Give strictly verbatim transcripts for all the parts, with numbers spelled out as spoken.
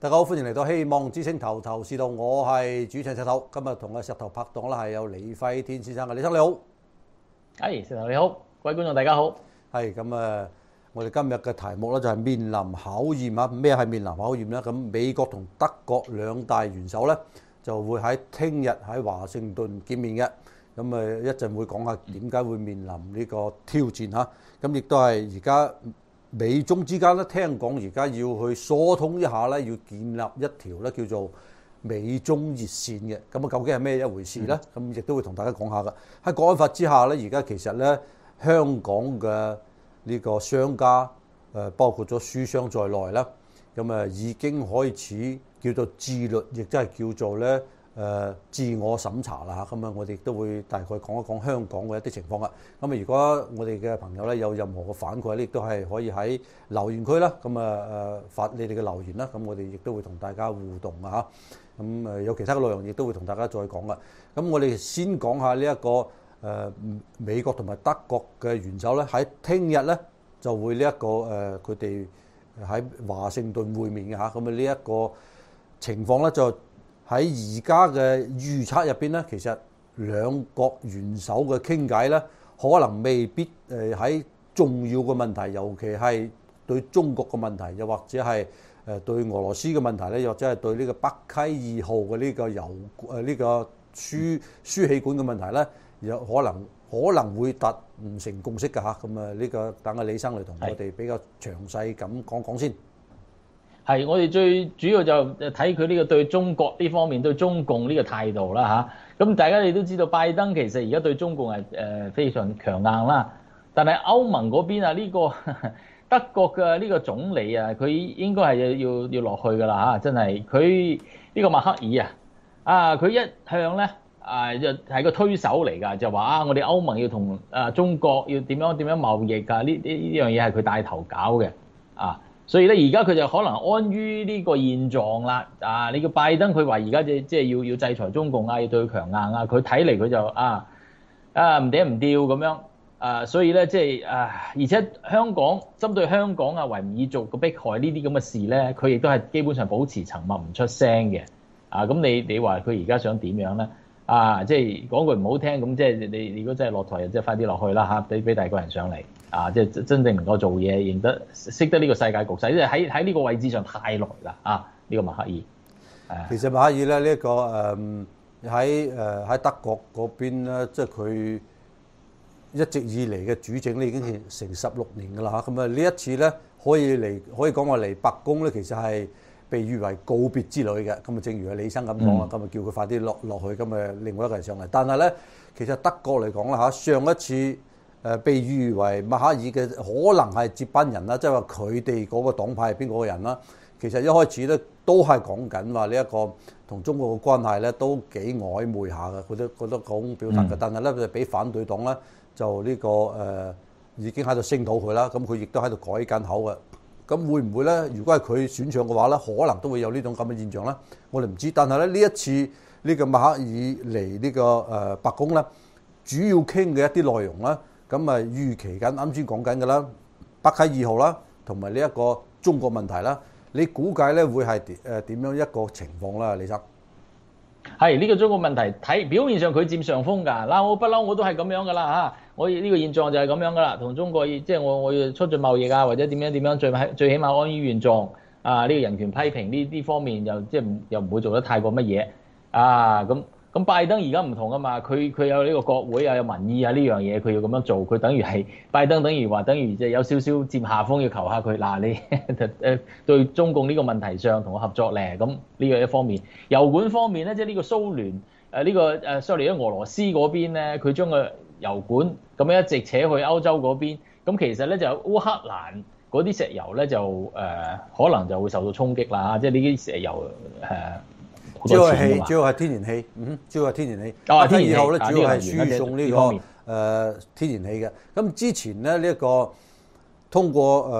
大家好，歡迎嚟到希望之星頭頭是道，我係主持人石頭。今日同阿石頭拍檔啦，係有李輝天先生嘅。李生你好， 係石頭你好，各位觀眾大家好。 係咁啊！我哋今日嘅題目咧就係面臨考驗啊！咩係面臨考驗咧？咁美國同德國兩大元首咧就會喺聽日喺華盛頓見面嘅。咁誒一陣會講下點解會面臨呢個挑戰嚇。咁亦都係而家美中之間咧，聽講而家要去疏通一下咧，要建立一條咧叫做美中熱線嘅。咁啊，究竟係咩一回事咧？咁亦都會同大家講下嘅。喺國安法之下咧，而家其實咧香港嘅呢個商家誒，包括咗書商在內啦，咁啊已經開始叫做自律，亦即係叫做咧誒自我審查啦嚇。咁啊，我哋亦都會大概講一講香港嘅一啲情況啦。咁啊，如果我哋嘅朋友咧有任何嘅反饋咧，亦都係可以喺留言區啦，咁啊誒發你哋嘅留言啦。咁我哋亦都會同大家互動啊嚇。咁誒有其他嘅內容，亦都會同大家再講噶。咁我哋先講下呢一個。誒美國同埋德國嘅元首咧，喺聽日咧就會呢一個誒佢哋喺華盛頓會面嘅嚇。咁啊呢一個情況咧，就喺而家嘅預測入邊咧，其實兩國元首嘅傾偈咧，可能未必誒喺重要嘅問題，尤其係對中國嘅問題，又或者係誒對俄羅斯嘅問題咧，又或者係對呢個北溪二號嘅呢個油誒呢個輸輸氣管嘅問題咧。有可能可能會達唔成共識㗎嚇，咁啊呢個等阿李生嚟同我哋比較詳細咁講講先。 係，我哋最主要就睇佢呢個對中國呢方面對中共呢個態度啦嚇。咁大家你都知道，拜登其實而家對中共係誒非常強硬啦，但係歐盟嗰邊啊呢個德國嘅呢個總理啊，佢應該係要要落去㗎啦嚇，真係佢呢個默克爾啊，啊佢一向咧。啊，就係個推手嚟㗎，就話啊，我哋歐盟要同啊中國要點樣點樣貿易㗎？呢呢呢樣嘢係佢帶頭搞嘅，啊，所以咧而家佢就可能安於呢個現狀啦。啊，你叫拜登佢話而家即即係要要制裁中共啊，要對佢強硬啊，佢睇嚟佢就啊啊唔嗲唔吊咁樣啊，所以咧即係啊，而且香港針對香港啊維吾爾族嘅迫害呢啲咁嘅事咧，佢亦都係基本上保持沉默唔出聲嘅。啊，咁你你話佢而家想點樣咧？啊，即係講句唔好聽，咁即係你如果真係落台，即係快啲落去啦嚇，俾俾第二個人上嚟啊！即係真正能夠做嘢，認得識得呢個世界局勢，即係喺喺呢個位置上太耐啦啊！呢、呢個默克爾，啊、 其實默克爾咧呢一個誒喺誒喺德國嗰邊咧，即係佢一直以嚟嘅主政咧已經成十六年㗎啦嚇。咁啊呢一次咧可以嚟可以講話嚟白宮咧，其實係被譽為告別之旅嘅，咁啊，正如阿李生咁講啊，咁啊叫佢快啲落落去，咁啊另外一個人上嚟。但係咧，其實德國嚟講啦嚇，上一次誒被譽為默克爾嘅可能係接班人啦，即係話佢哋嗰個黨派係邊個人啦。其實一開始咧都係講緊話呢一個同中國嘅關係咧都幾曖昧下嘅，佢都覺得講表達嘅。嗯、但係咧就俾反對黨咧就呢、呢個誒、呃、已經喺度聲討佢啦，咁佢亦都喺度改緊口嘅。咁會唔會咧？如果係佢選上嘅話咧，可能都會有呢種咁嘅現象咧。我哋唔知，但係咧呢一次呢、呢個默克爾嚟呢、呢個誒、呃、白宮咧，主要傾嘅一啲內容咧，咁啊預期緊啱先講緊嘅啦，北溪二號啦，同埋呢一個中國問題啦，你估計咧會係誒點樣一個情況啦？李生係呢、呢個中國問題睇表面上佢佔上風㗎，嗱我不嬲我都係咁樣㗎啦嚇。我呢個現狀就係咁樣㗎啦，同中國即係我我要促進貿易啊，或者點樣點樣，最最起碼安於現狀啊！呢、這個人權批評呢啲方面又即係又唔會做得太過乜嘢啊！咁咁拜登而家唔同啊嘛，佢佢有呢個國會啊，有民意啊呢樣嘢，佢要咁樣做，佢等於係拜登等於話等於即係有少少佔下風，要求下佢嗱、啊、你誒對中共呢個問題上同我合作咧，咁呢個一方面，油管方面咧，即係呢個蘇聯誒呢、啊這個誒 sorry 俄羅斯嗰邊咧，佢將個油管咁樣一直扯去歐洲嗰邊，咁其實咧就烏克蘭嗰啲石油咧就誒、呃、可能就會受到衝擊啦，即係呢啲石油誒好多錢㗎嘛。 主要係天然氣，嗯，主要係天然氣。 啊， 天然氣後咧啊主要係輸送呢、這個誒、 呢呃、天然氣嘅。咁之前咧呢一、這個通過誒、呃、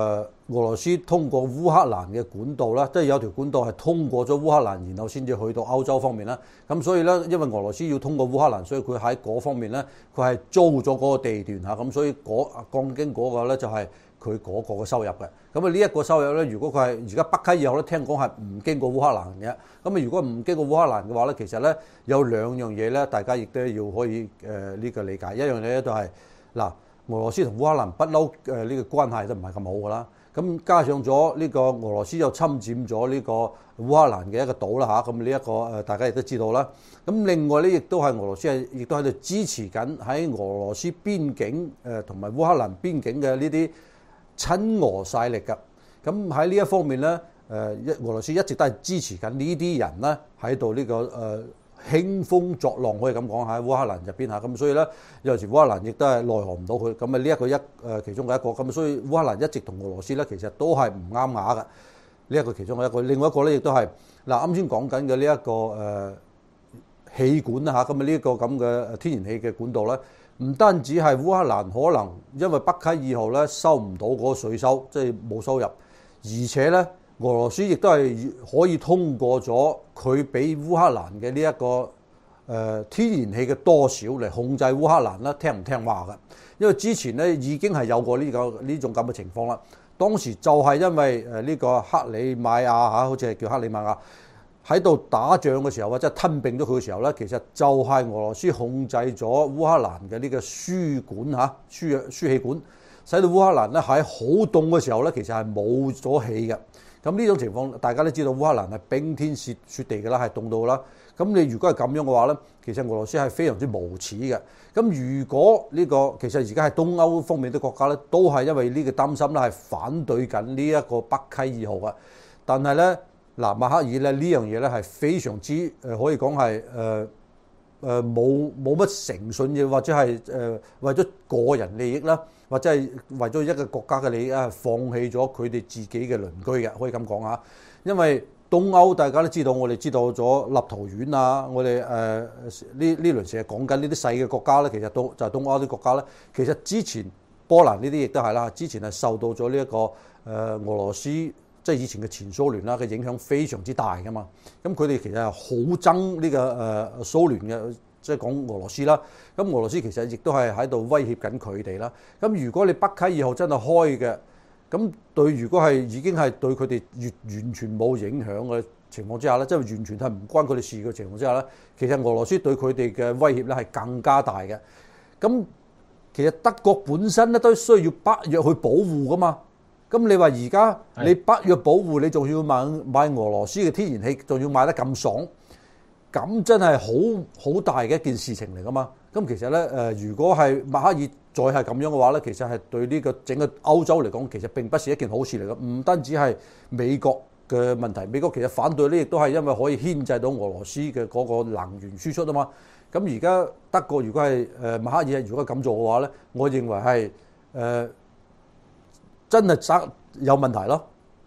俄羅斯通過烏克蘭嘅管道啦，即係有條管道係通過咗烏克蘭，然後先至去到歐洲方面啦。咁所以咧，因為俄羅斯要通過烏克蘭，所以佢喺嗰方面咧，佢係租咗嗰個地段嚇，咁所以嗰鋼筋嗰個咧就係佢嗰個嘅收入嘅。咁啊呢一個收入咧，如果佢係而家北溪二號咧，聽講係唔經過烏克蘭嘅。咁啊如果唔經過烏克蘭嘅話咧，其實咧有兩樣嘢咧，大家亦都要可以誒呢、呃這個理解。一樣嘢咧就係、是、嗱，俄羅斯同烏克蘭不嬲誒呢個關係都唔係咁好㗎啦。咁加上咗呢個俄羅斯又侵佔咗呢個烏克蘭嘅一個島啦嚇，咁呢一個誒大家亦都知道啦。咁另外咧，亦都係俄羅斯係亦都喺度支持緊喺俄羅斯邊境誒同埋烏克蘭邊境嘅呢啲親俄勢力㗎。咁喺呢一方面咧，誒一俄羅斯一直都係支持緊呢啲人咧喺度呢個誒。呃興風作浪可以咁講喺烏克蘭入邊嚇，咁所以咧有時烏克蘭亦都係奈何唔到佢，咁啊呢一個一誒其中嘅一個，咁所以烏克蘭一直同俄羅斯咧其實都係唔啱牙嘅，呢一個其中嘅一個，另外一個咧亦都係嗱啱先講緊嘅呢一個誒氣管啦嚇，咁啊呢一個咁嘅天然氣嘅管道咧，唔單止係烏克蘭可能因為北溪二號咧收唔到嗰個稅收，即係冇收入，而且咧。俄羅斯亦都係可以通過咗佢俾烏克蘭嘅呢一個誒、呃、天然氣嘅多少嚟控制烏克蘭啦，聽唔聽話嘅？因為之前咧已經係有過呢、這個呢種咁嘅情況啦。當時就係因為誒呢個克里米亞嚇，好似係叫克里米亞喺度打仗嘅時候，或者吞併咗佢嘅時候咧，其實就係俄羅斯控制咗烏克蘭嘅呢個輸管嚇輸輸氣管，使到烏克蘭咧喺好凍嘅時候咧，其實係冇咗氣嘅。咁呢種情況，大家都知道烏克蘭係冰天雪雪地㗎啦，係凍到啦。咁你如果係咁樣嘅話咧，其實俄羅斯係非常之無恥嘅。咁如果呢、這個其實而家係東歐方面啲國家咧，都係因為呢個擔心咧，係反對緊呢一個北溪二號嘅。但係咧，嗱默克爾咧呢樣嘢咧係非常之誒、呃，可以講係誒誒冇冇乜誠信嘅，或者係誒、呃、為咗個人利益啦。或者係為咗一個國家嘅利益啊，放棄咗佢哋自己嘅鄰居嘅，可以咁講嚇。因為東歐大家都知道，我哋知道咗立陶宛啊，我哋誒呢呢輪成日講緊呢啲細嘅國家咧，其實都就係東歐啲國家咧。其實之前波蘭呢啲亦都係啦，之前係受到咗呢一個誒俄羅斯，即係以前嘅前蘇聯啦嘅影響非常之大噶嘛。咁佢哋其實係好憎呢個誒蘇聯嘅。即係講俄羅斯啦，咁俄羅斯其實亦都係喺度威脅緊佢哋啦。咁如果你北溪二號真係開嘅，咁對如果係已經係對佢哋完完全冇影響嘅情況之下咧，即係完全係唔關佢哋事嘅情況之下咧，其實俄羅斯對佢哋嘅威脅咧係更加大嘅。咁其實德國本身咧都需要北約去保護噶嘛。咁你話而家你北約保護，你仲要買買俄羅斯嘅天然氣，仲要買得咁爽？咁真係好好大嘅一件事情嚟噶嘛？咁其實咧，誒、呃，如果係默克爾再係咁樣嘅話咧，其實係對呢個整個歐洲嚟講，其實並不是一件好事嚟嘅。唔單止係美國嘅問題，美國其實反對呢，亦都係因為可以牽制到俄羅斯嘅嗰個能源輸出啊嘛。咁而家德國如果係誒默克爾如果咁做嘅話咧，我認為係誒、呃、真係爭有問題咯。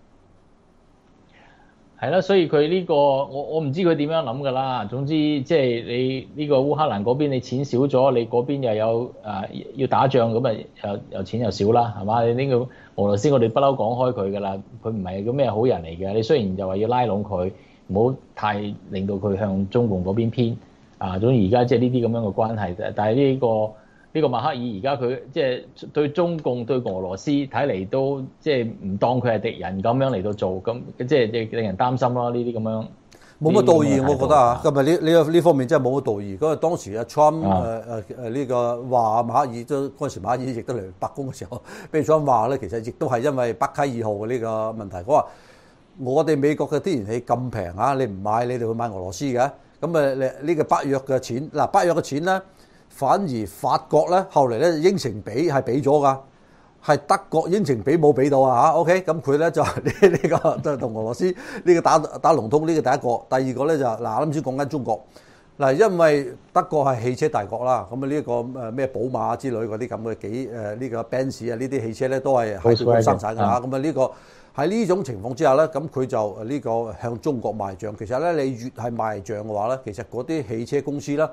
係啦，所以佢呢、這個我我唔知佢點樣諗㗎啦。總之即係你呢個烏克蘭嗰邊你錢少咗，你嗰邊又有誒、呃、要打仗咁啊，又又錢又少啦，係嘛？你呢個俄羅斯我哋不嬲講開佢㗎啦，佢唔係個咩好人嚟嘅。你雖然就話要拉攏佢，唔好太令到佢向中共嗰邊偏啊。總之而家即係呢啲咁樣嘅關係，但係呢、這個。呢個默克爾而家佢即係對中共對俄羅斯睇嚟都即係唔當佢係敵人咁樣嚟到做，咁即係即係令人擔心咯。呢啲咁樣冇乜道義，我覺得啊，今日呢呢呢方面真係冇乜道義。嗰個當時阿 Trump 誒誒誒呢個話默克爾都嗰陣時默克爾亦都嚟白宮嘅時候，俾 Trump 話咧，其實亦都係因為北溪二號嘅呢個問題。佢話我哋美國嘅天然氣咁平啊，你唔買你哋去買俄羅斯嘅，咁誒呢個北約嘅錢嗱北約嘅錢咧。反而法國咧，後嚟咧應承俾係俾咗㗎，係德國應承俾冇俾到啊嚇。OK，咁佢咧就呢呢個就同俄羅斯呢個打打龍通，呢個第一個。第二個咧就嗱啱先講緊中國嗱，因為德國係汽車大國啦，咁啊呢個誒咩寶馬之類嗰啲咁嘅幾誒呢個 Benz 啊呢啲汽車咧都係喺度生產㗎嚇。咁啊呢個喺呢種情況之下咧，咁佢就呢個向中國賣帳。其實咧你越係賣帳嘅話咧，其實嗰啲汽車公司咧。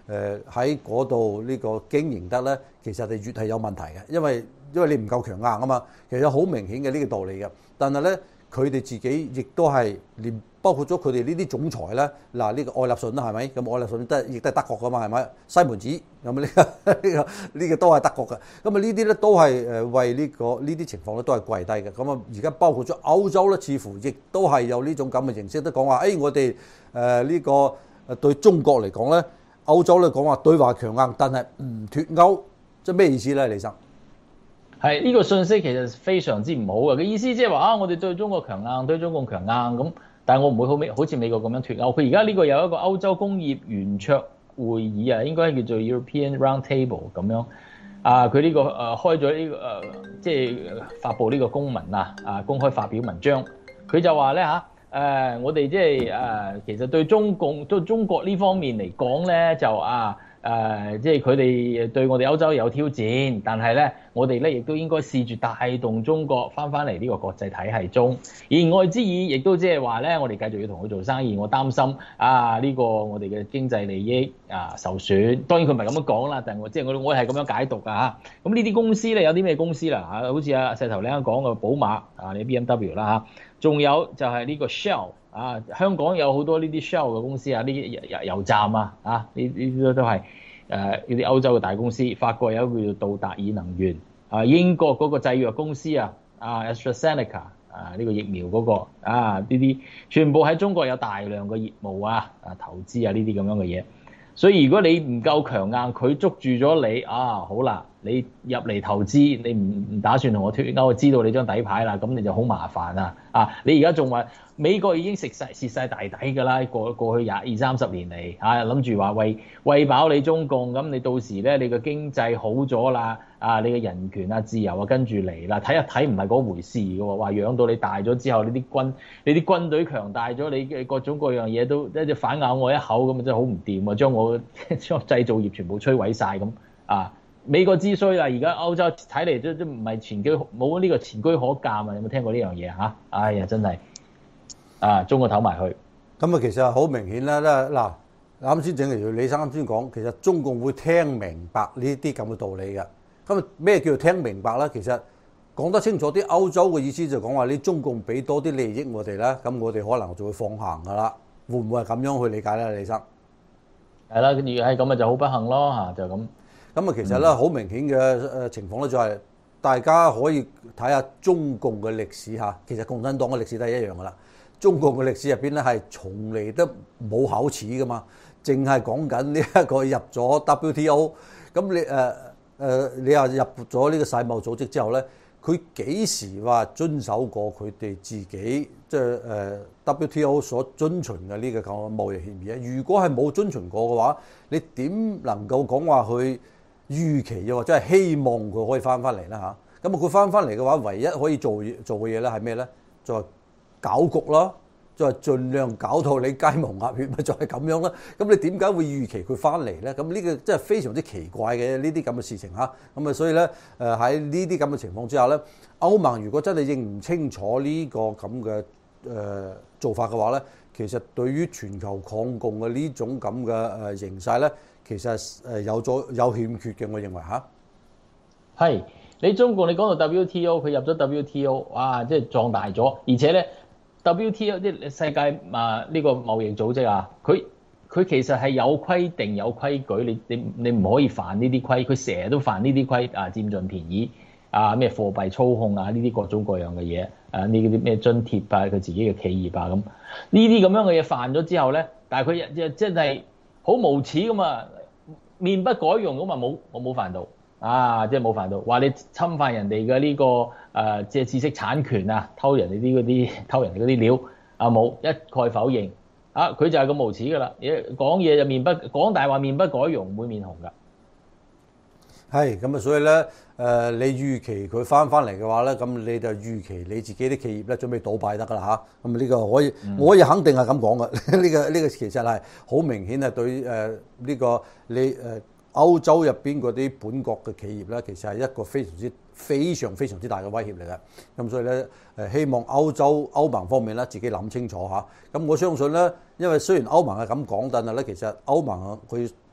誒喺嗰度呢個經營得咧，其實係越係有問題嘅，因為因為你唔夠強硬啊嘛，其實好明顯嘅呢個道理嘅。但係咧，佢哋自己亦都係連包括咗佢哋呢啲總裁咧，嗱呢個愛立信啦，係咪？咁愛立信都亦都係德國噶嘛，係咪？西門子咁呢個呢個呢個都係德國嘅。咁啊呢啲咧都係誒為呢個呢啲情況咧都係跪低嘅。咁啊而家包括咗歐洲咧，似乎亦都係有呢種咁嘅形式，都講話誒我哋誒呢個誒對中國嚟講咧，歐洲咧講話對華強硬，但係唔脱歐，即係咩意思咧，李生？ 係呢個信息其實非常之唔好嘅，嘅意思即係話啊，我哋對中國強硬，對中共強硬咁，但係我唔會好美，好似美國咁樣脱歐。佢而家呢個有一個歐洲工業圓桌會議啊，應該係叫做 European Round Table 咁樣啊。佢呢、這個誒、呃、開咗呢、這個誒、呃，即係發布呢個公文啊，啊公開發表文章。佢就話咧嚇誒，我哋即係誒，其實對中共對中國呢方面嚟講咧，就啊。誒、呃，即係佢哋對我哋歐洲有挑戰，但係咧，我哋咧亦都應該試住帶動中國翻翻嚟呢個國際體系中。言外之意，亦都即係話咧，我哋繼續要同佢做生意。我擔心啊，呢、這個我哋嘅經濟利益啊受損。當然佢唔係咁樣講啦，但係我即係我我係咁樣解讀㗎嚇。咁呢啲公司咧有啲咩公司啦嚇？好似阿石頭你啱講嘅寶馬啊，你 B M W 啦嚇，仲有就係呢個 Shell。啊，香港有好多呢啲 Shell 嘅公司啊，呢啲油油站啊，啊呢呢啲都係誒呢啲歐洲嘅大公司。法國有一個叫做道達爾能源，啊英國嗰個製藥公司啊，啊 AstraZeneca 啊呢個疫苗嗰個啊呢啲全部喺中國有大量嘅業務啊啊投資啊呢啲咁樣嘅嘢。所以如果你唔夠強硬，佢捉住咗你啊，好啦，你入嚟投資，你唔唔打算同我脱歐，我知道你張底牌啦，咁你就好麻煩啦啊！你而家仲話美國已經食晒蝕晒大底㗎啦，過過去廿二三十年嚟嚇，諗住話餵餵飽你中共，咁你到時咧你個經濟好咗啦，啊你嘅人權啊自由啊跟住嚟啦，睇一睇唔係嗰回事㗎喎，話養到你大咗之後，你啲軍你啲軍隊強大咗，你嘅各種各樣嘢都一隻反咬我一口咁啊，真係好唔掂啊！將我將製造業全部摧毀晒咁啊！美國之衰啦，而家歐洲睇嚟都都唔係前居冇呢個前居可鑑啊！有冇聽過呢樣嘢嚇？哎呀，真係啊，中國唞埋去。 咁啊，其實好明顯啦，嗱，啱先正如李生啱先講，其實中共會聽明白呢啲咁嘅道理嘅。咁啊，咩叫做聽明白咧？其實講得清楚啲，歐洲嘅意思就講話你中共俾多啲利益我哋啦，咁我哋可能就會放行噶啦。會唔會係咁樣去理解咧，李生？ 係啦，如果係咁啊，就好不幸咯嚇，就咁。 咁啊，其實咧好明顯嘅誒情況咧，就係大家可以睇下中共嘅歷史嚇。其實共產黨嘅歷史都係一樣噶啦。中共嘅歷史入邊咧係從嚟都冇口齒噶嘛，淨係講緊呢一個入咗 W T O。咁你誒誒、呃、你話入咗呢個世貿組織之後咧，佢幾時話遵守過佢哋自己即係誒 W T O 所遵循嘅呢個咁嘅貿易協議啊？如果係冇遵循過嘅話，你點能夠講話去預期又或者係希望佢可以翻翻嚟啦嚇？咁啊佢翻翻嚟嘅話，唯一可以做做嘅嘢咧係咩咧？就係搞局咯，就係盡量搞到你雞毛鴨血，咪就係咁樣啦。咁你點解會預期佢翻嚟咧？咁呢個真係非常之奇怪嘅呢啲咁嘅事情嚇。咁啊，所以咧誒喺呢啲咁嘅情況之下咧，歐盟如果真係認唔清楚呢個咁嘅誒做法嘅話咧，其實對於全球抗共嘅呢種咁嘅誒形勢咧，其實誒有咗有欠缺嘅，我認為嚇。係你中共你講到 W T O， 佢入咗 W T O， 哇，即係壯大咗，而且咧 W T O 即係世界啊呢個貿易組織啊，佢佢其實係有規定有規矩，你你你唔可以犯呢啲規，佢成日都犯呢啲規啊，佔盡便宜啊，咩貨幣操控啊，呢啲各種各樣嘅嘢啊，呢啲咩津貼啊，佢自己嘅企業啊咁，呢啲咁樣嘅嘢犯咗之後咧，但係佢又真係好無恥噶嘛，面不改容咁啊冇我冇犯到。啊！即係冇犯到，話你侵犯人哋嘅呢個誒、呃，即係知識產權啊，偷人哋啲嗰啲偷人哋嗰啲料啊，冇一概否認啊！佢就係咁無恥噶啦，講嘢就面不講大話面不改容，唔會面紅噶。 係咁啊，所以咧誒、呃，你預期佢翻翻嚟嘅話咧，咁你就預期你自己啲企業咧準備倒閉得噶啦嚇。咁啊呢個可以，嗯、我可以肯定係咁講嘅。呢、這個呢、這個其實係好明顯係對誒呢、呃這個你誒。呃歐洲入邊嗰啲本國嘅企業咧，其實係一個非常之非常非常之大嘅威脅嚟嘅。咁所以咧，誒希望歐洲歐盟方面咧自己諗清楚嚇。咁我相信咧，因為雖然歐盟係咁講，但係咧其實歐盟佢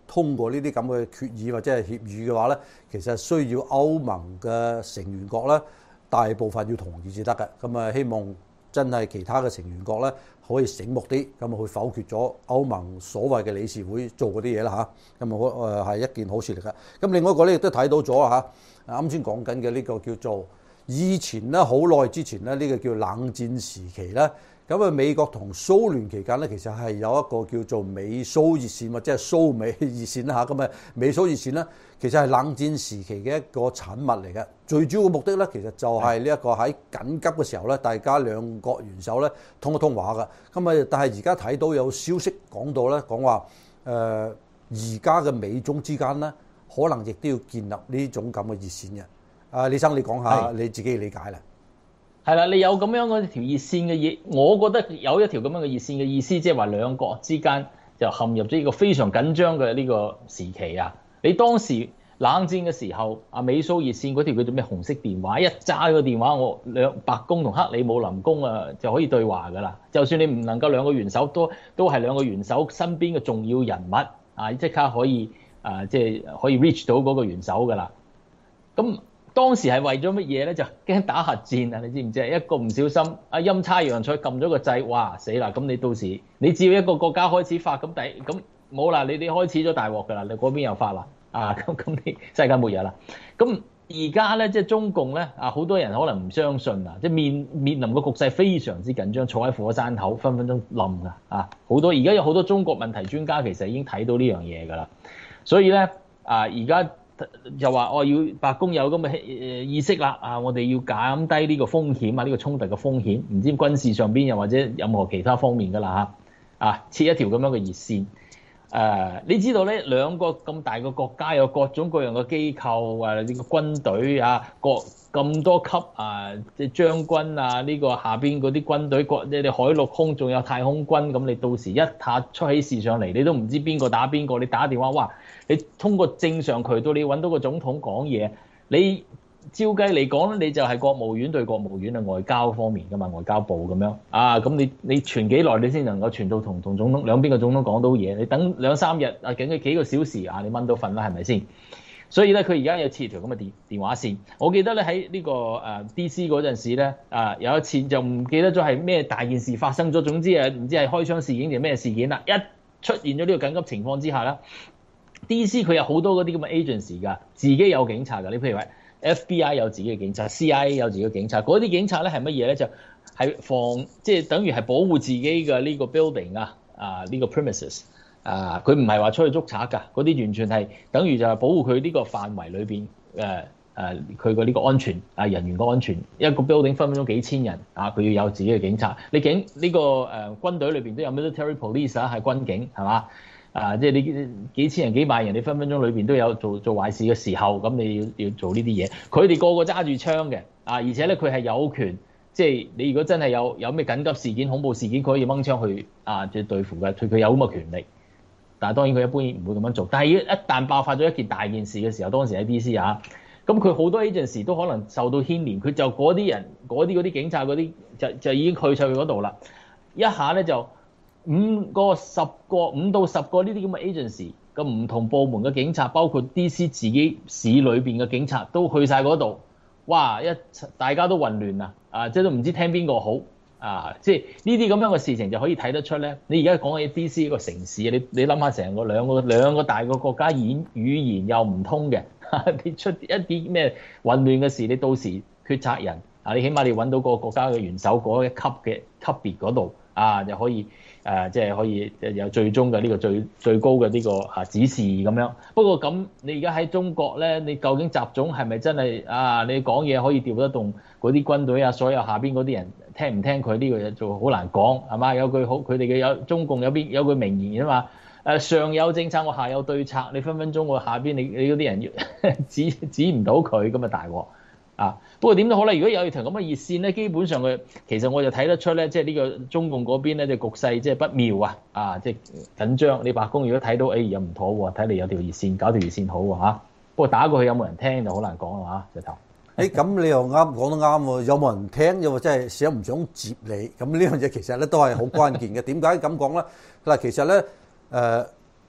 通過呢啲咁嘅決議或者係協議嘅話咧，其實需要歐盟嘅成員國咧大部分要同意至得嘅。咁啊，希望真係其他嘅成員國咧可以醒目啲，咁啊去否決咗歐盟所謂嘅理事會做嗰啲嘢啦嚇。咁啊誒係一件好事嚟㗎。咁另外一個咧亦都睇到咗嚇，啱先講緊嘅呢個叫做以前咧好耐之前咧呢個叫冷戰時期咧。咁啊，美國同蘇聯期間咧，其實係有一個叫做美蘇熱線或者係蘇美熱線啦嚇。咁啊，美蘇熱線咧，其實係冷戰時期嘅一個產物嚟嘅。最主要嘅目的咧，其實就係呢一個喺緊急嘅時候咧，大家兩國元首咧通一通話㗎。咁啊，但係而家睇到有消息講到咧，講話誒而家嘅美中之間咧，可能亦都要建立呢種咁嘅熱線嘅。啊，李生你講下你自己嘅理解啦。 係啦，你有咁樣嗰條熱線嘅嘢，我覺得有一條咁樣嘅熱線嘅意思，即係話兩國之間就陷入咗一個非常緊張嘅呢個時期啊！你當時冷戰嘅時候，啊美蘇熱線嗰條叫做咩紅色電話，一揸個電話，我兩白宮同克里姆林宮啊就可以對話㗎啦。就算你唔能夠兩個元首都都係兩個元首身邊嘅重要人物啊，即刻可以啊，即係可以 reach 到嗰個元首㗎啦。咁當時係為咗乜嘢咧？就驚打核戰啊！你知唔知啊？一個唔小心，啊陰差陽錯撳咗個掣，哇死啦！咁你到時你只要一個國家開始發，咁第咁冇啦，你哋開始咗大鑊㗎啦，你嗰邊又發啦，啊咁咁你世界末日啦！咁而家咧即係中共咧啊，好多人可能唔相信啊，即係面面臨個局勢非常之緊張，坐喺火山口，分分鐘冧㗎啊！好多而家有好多中國問題專家其實已經睇到呢樣嘢㗎啦，所以咧啊而家。就話我要白宮有咁嘅意識啦，啊，我哋要減低呢個風險啊，呢、呢個衝突嘅風險，唔知軍事上邊又或者任何其他方面㗎啦嚇，啊，設一條咁樣嘅熱線，誒、啊，你知道咧兩個咁大個國家有各種各樣嘅機構啊，呢、呢個軍隊啊，各咁多級啊，即係將軍啊，呢、呢個下邊嗰啲軍隊，各你哋海陸空仲有太空軍，咁你到時一下出起事上嚟，你都唔知邊個打邊個，你打電話哇！你通過正常渠道，你揾到個總統講嘢，你照計嚟講咧，你就係國務院對國務院嘅外交方面噶嘛，外交部咁樣啊，咁你你傳幾耐你先能夠傳到同同總統兩邊嘅總統講到嘢？你等兩三日啊，僅佢幾個小時啊，你掹到份啦，係咪先？所以咧，佢而家有設條咁嘅電電話線。我記得咧喺呢個誒 D C 嗰陣時咧，啊有一次就唔記得咗係咩大件事發生咗，總之誒唔知係開槍事件定咩事件啦，一出現咗呢個緊急情況之下啦。D C 佢有好多嗰啲咁嘅 agency 㗎，自己有警察㗎。你譬如話 F B I 有自己嘅警察 ，C I A 有自己嘅警察。嗰啲警察咧係乜嘢咧？就係、是、防，即係等於係保護自己嘅呢個 building 啊，啊呢個 premises 啊，佢唔係話出去捉賊㗎。嗰啲完全係等於就係保護佢呢個範圍裏邊誒誒佢個呢個安全啊人員嘅安全。一個 building 分分鐘幾千人啊，佢要有自己嘅警察。你警呢、這個誒、呃、軍隊裏邊都有 military police 啊，係軍警係嘛？啊！即係你幾千人幾萬人，你分分鐘裏邊都有做做壞事嘅時候，咁你要要做呢啲嘢。佢哋個個揸住槍嘅，啊！而且咧佢係有權，即係你如果真係有有咩緊急事件、恐怖事件，佢可以掹槍去啊，即係對付嘅。佢佢有咁嘅權力。但係當然佢一般唔會咁樣做。但係一旦爆發咗一件大件事嘅時候，當時喺 D C 啊，咁佢好多 agency 都可能受到牽連，佢就嗰啲人、嗰啲嗰啲警察嗰啲就就已經去晒去嗰度啦。一下咧就〜五個十個五到十個呢啲咁嘅 agency 嘅唔同部門嘅警察，包括 D C 自己市裏邊嘅警察都去晒嗰度，哇！一大家都混亂啊，啊，即係都唔知聽邊個好啊！即係呢啲咁樣嘅事情就可以睇得出咧。你而家講起 D C 個城市，你你諗下成個兩個兩個大個國家言語言又唔通嘅，你出一啲咩混亂嘅事，你到時決策人啊，你起碼你揾到個國家嘅元首嗰一級嘅級別嗰度啊，就可以。誒、呃，即係可以有最終嘅呢個最最高嘅呢個啊指示咁樣。不過咁，你而家喺中國咧，你究竟習總係咪真係啊？你講嘢可以調得動嗰啲軍隊啊，所有下邊嗰啲人聽唔聽佢呢個嘢就好難講，係嘛？有句好，佢哋嘅有中共有邊有句名言啊嘛。誒，上有政策，我下有對策。你分分鐘我下邊你你嗰啲人要指指唔到佢咁啊大鑊啊！不過點都好啦，如果有條咁嘅熱線咧，基本上佢其實我就睇得出咧，即係呢個中共嗰邊咧，即係局勢即係不妙啊！啊，即係緊張。你白宮如果睇到，誒又唔妥喎，睇嚟有條熱線，搞條熱線好喎嚇。不過打過去有冇人聽就好難講啦嚇，石頭。 誒咁你又啱講得啱喎，有冇人聽又或者係想唔想接你？咁呢樣嘢其實咧都係好關鍵嘅。點解咁講咧？嗱，其實咧誒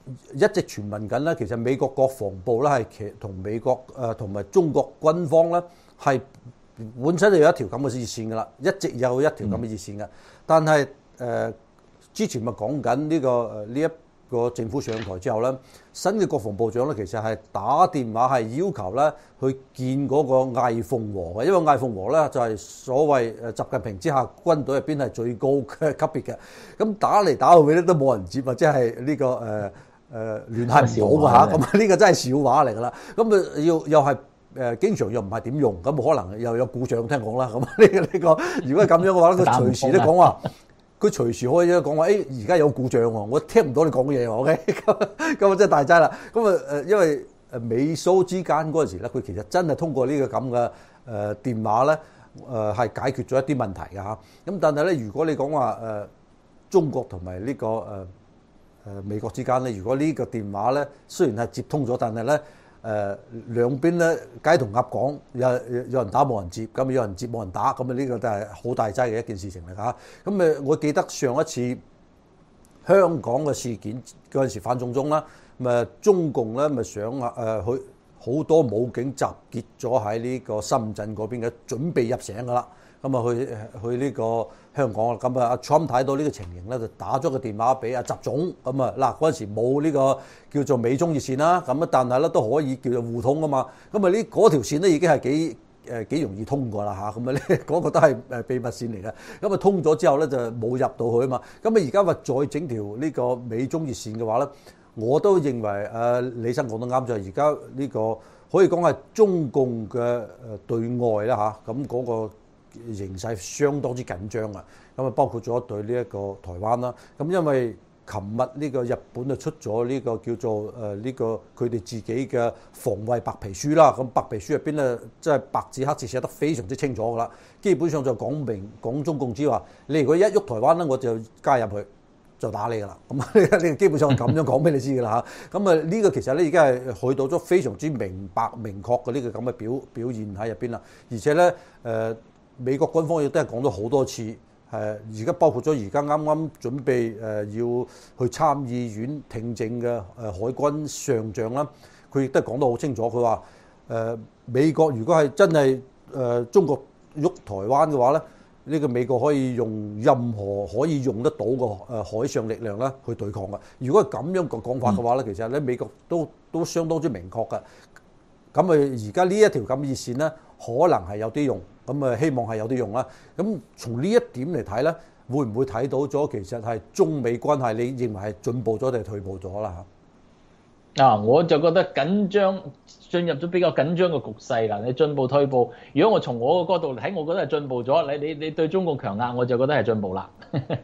一直傳聞緊咧，其實美國國防部咧係其同美國誒同埋中國軍方咧係本身就有一條咁嘅熱線㗎啦，一直有一條咁嘅熱線嘅。但係誒、呃、之前咪講緊呢個誒呢一個政府上台之後咧，新嘅國防部長咧其實係打電話係要求咧去見嗰個魏鳳和嘅，因為魏鳳和咧就係所謂誒習近平之下軍隊入邊係最高嘅級別嘅。咁打嚟打去咧都冇人接，或者係呢個誒誒聯繫唔到㗎嚇。咁呢個真係笑話嚟㗎啦。咁啊要又係誒經常又唔係點用，咁可能又有故障聽講啦。咁呢個呢個如果係咁樣嘅話咧，佢隨時都講話。佢隨時可以講話，誒而家有故障喎，我聽唔到你講嘢喎 ，OK？咁咁啊真係大劑啦！咁啊誒，因為誒美蘇之間嗰陣時咧，佢其實真係通過呢個咁嘅誒電話咧，誒係解決咗一啲問題嘅嚇。咁但係咧，如果你講話誒中國同埋呢個誒誒美國之間咧，如果呢個電話咧雖然係接通咗，但係咧。誒、呃、兩邊咧雞同鴨講，有有人打冇人接，咁有人接冇人打，咁啊呢個都係好大劑嘅一件事情嚟㗎。咁誒，我記得上一次香港嘅事件嗰陣時反送中啦，咁啊中共咧咪想啊誒去好多武警集結咗喺呢個深圳嗰邊嘅，準備入城㗎啦。咁啊去去呢個香港，咁啊阿 Trump 睇到呢個情形咧，就打咗個電話俾阿習總，咁啊嗱嗰陣時冇呢個叫做美中熱線啦，咁啊但係咧都可以叫做互通啊嘛，咁啊呢嗰條線咧已經係幾誒幾容易通過啦嚇，咁啊呢嗰個都係誒秘密線嚟嘅，咁啊通咗之後咧就冇入到去啊嘛，咁啊而家話再整條呢個美中熱線嘅話咧，我都認為誒李生講得啱，就係而家呢個可以講係中共嘅誒對外啦嚇，咁嗰個形勢相當之緊張啊！咁啊，包括咗對呢一個台灣啦。咁因為琴日呢個日本就出咗呢個叫做誒呢個佢哋自己嘅防衛白皮書啦。咁白皮書入邊咧，即係白紙黑字寫得非常之清楚㗎啦。基本上就講明講中共之話，你如果一喐台灣咧，我就加入去就打你㗎啦。咁你基本上咁樣講俾你知㗎啦嚇。咁啊呢個其實咧已經係去到咗非常之明白明確嘅呢個咁嘅表表現喺入邊啦。而且咧誒。呃美國軍方亦都係講咗好多次，誒而家包括咗而家啱啱準備誒要去參議院聽證嘅誒海軍上將啦，佢亦都係講得好清楚，佢話誒美國如果係真係誒中國喐台灣嘅話咧，呢個美國可以用任何可以用得到嘅誒海上力量咧去對抗嘅。如果係咁樣個講法嘅話咧，其實咧美國都都相當之明確嘅。咁啊而家呢一條咁熱線咧，可能係有啲用。咁啊，希望係有啲用啦。咁從呢一點嚟睇咧，會唔會睇到咗其實係中美關係？你認為係進步咗定係退步咗啦？ 嚇啊！我就覺得緊張，進入咗比較緊張嘅局勢啦。你進步退步，如果我從我個角度嚟睇，我覺得係進步咗。你你你對中共強硬，我就覺得係進步啦。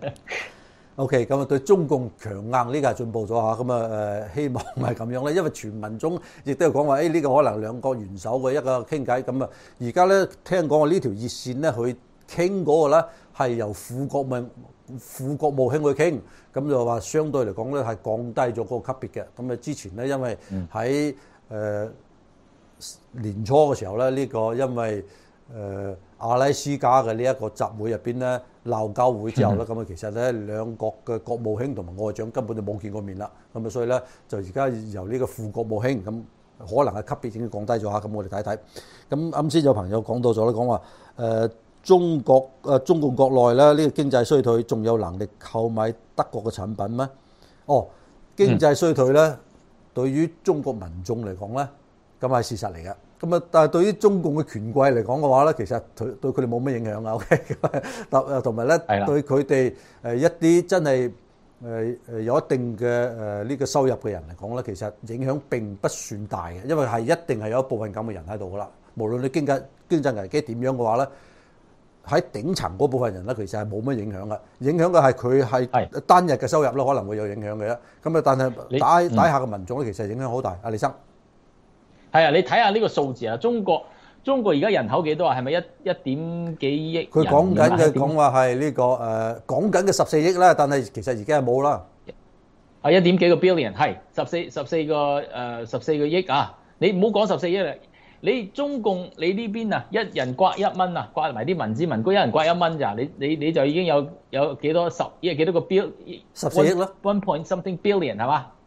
O.K. 咁啊，對中共強硬呢個係進步咗嚇，咁啊誒希望係咁樣咧，因為傳聞中亦都有講話，誒呢個可能兩國元首嘅一個傾偈，咁啊而家咧聽講話呢條熱線咧，佢傾嗰個咧係由副國務副國務卿去傾，咁就話相對嚟講咧係降低咗嗰個級別嘅，咁啊之前咧因為喺誒年初嘅時候咧，呢個因為誒阿拉斯加嘅呢一個集會入邊咧鬧交會之後咧，咁啊其實咧兩國嘅國務卿同埋外長根本就冇見過面啦，咁啊所以咧就而家由呢個副國務卿咁可能係級別已經降低咗嚇，咁我哋睇睇。咁啱先有朋友講到咗咧，講話誒中國誒、呃、中共國內咧呢、呢個經濟衰退，仲有能力購買德國嘅產品咩？哦，經濟衰退咧，對於中國民眾嚟講咧，咁係事實嚟嘅。咁啊，但係對於中共嘅權貴嚟講嘅話咧，其實對對佢哋冇乜影響啊。OK，咁同埋咧對佢哋誒一啲真係誒誒有一定嘅誒呢個收入嘅人嚟講咧，其實影響並不算大嘅，因為係一定係有一部分咁嘅人喺度噶啦。無論你經濟經濟危機點樣嘅話咧，喺頂層嗰部分人咧，其實係冇乜影響嘅。影響嘅係佢係單日嘅收入咧，可能會有影響嘅。咁啊，但係打底下嘅民眾咧，其實影響好大。阿李生。係啊，你睇下呢個數字啊，中國中國而家人口幾多啊？係咪一一點幾億？ 佢講緊嘅講話係呢個誒講緊嘅十四億啦，但係其實而家係冇啦。 啊，一點幾個 billion 係十四十四個誒十四個億啊！你唔好講十四億啦，你中共你呢邊啊，一人刮一蚊啊，刮埋啲民脂民膏，一人刮一蚊咋？你你你就已經有有幾多十億幾多個 bill 十四億啦 ，one point something billion 係嘛？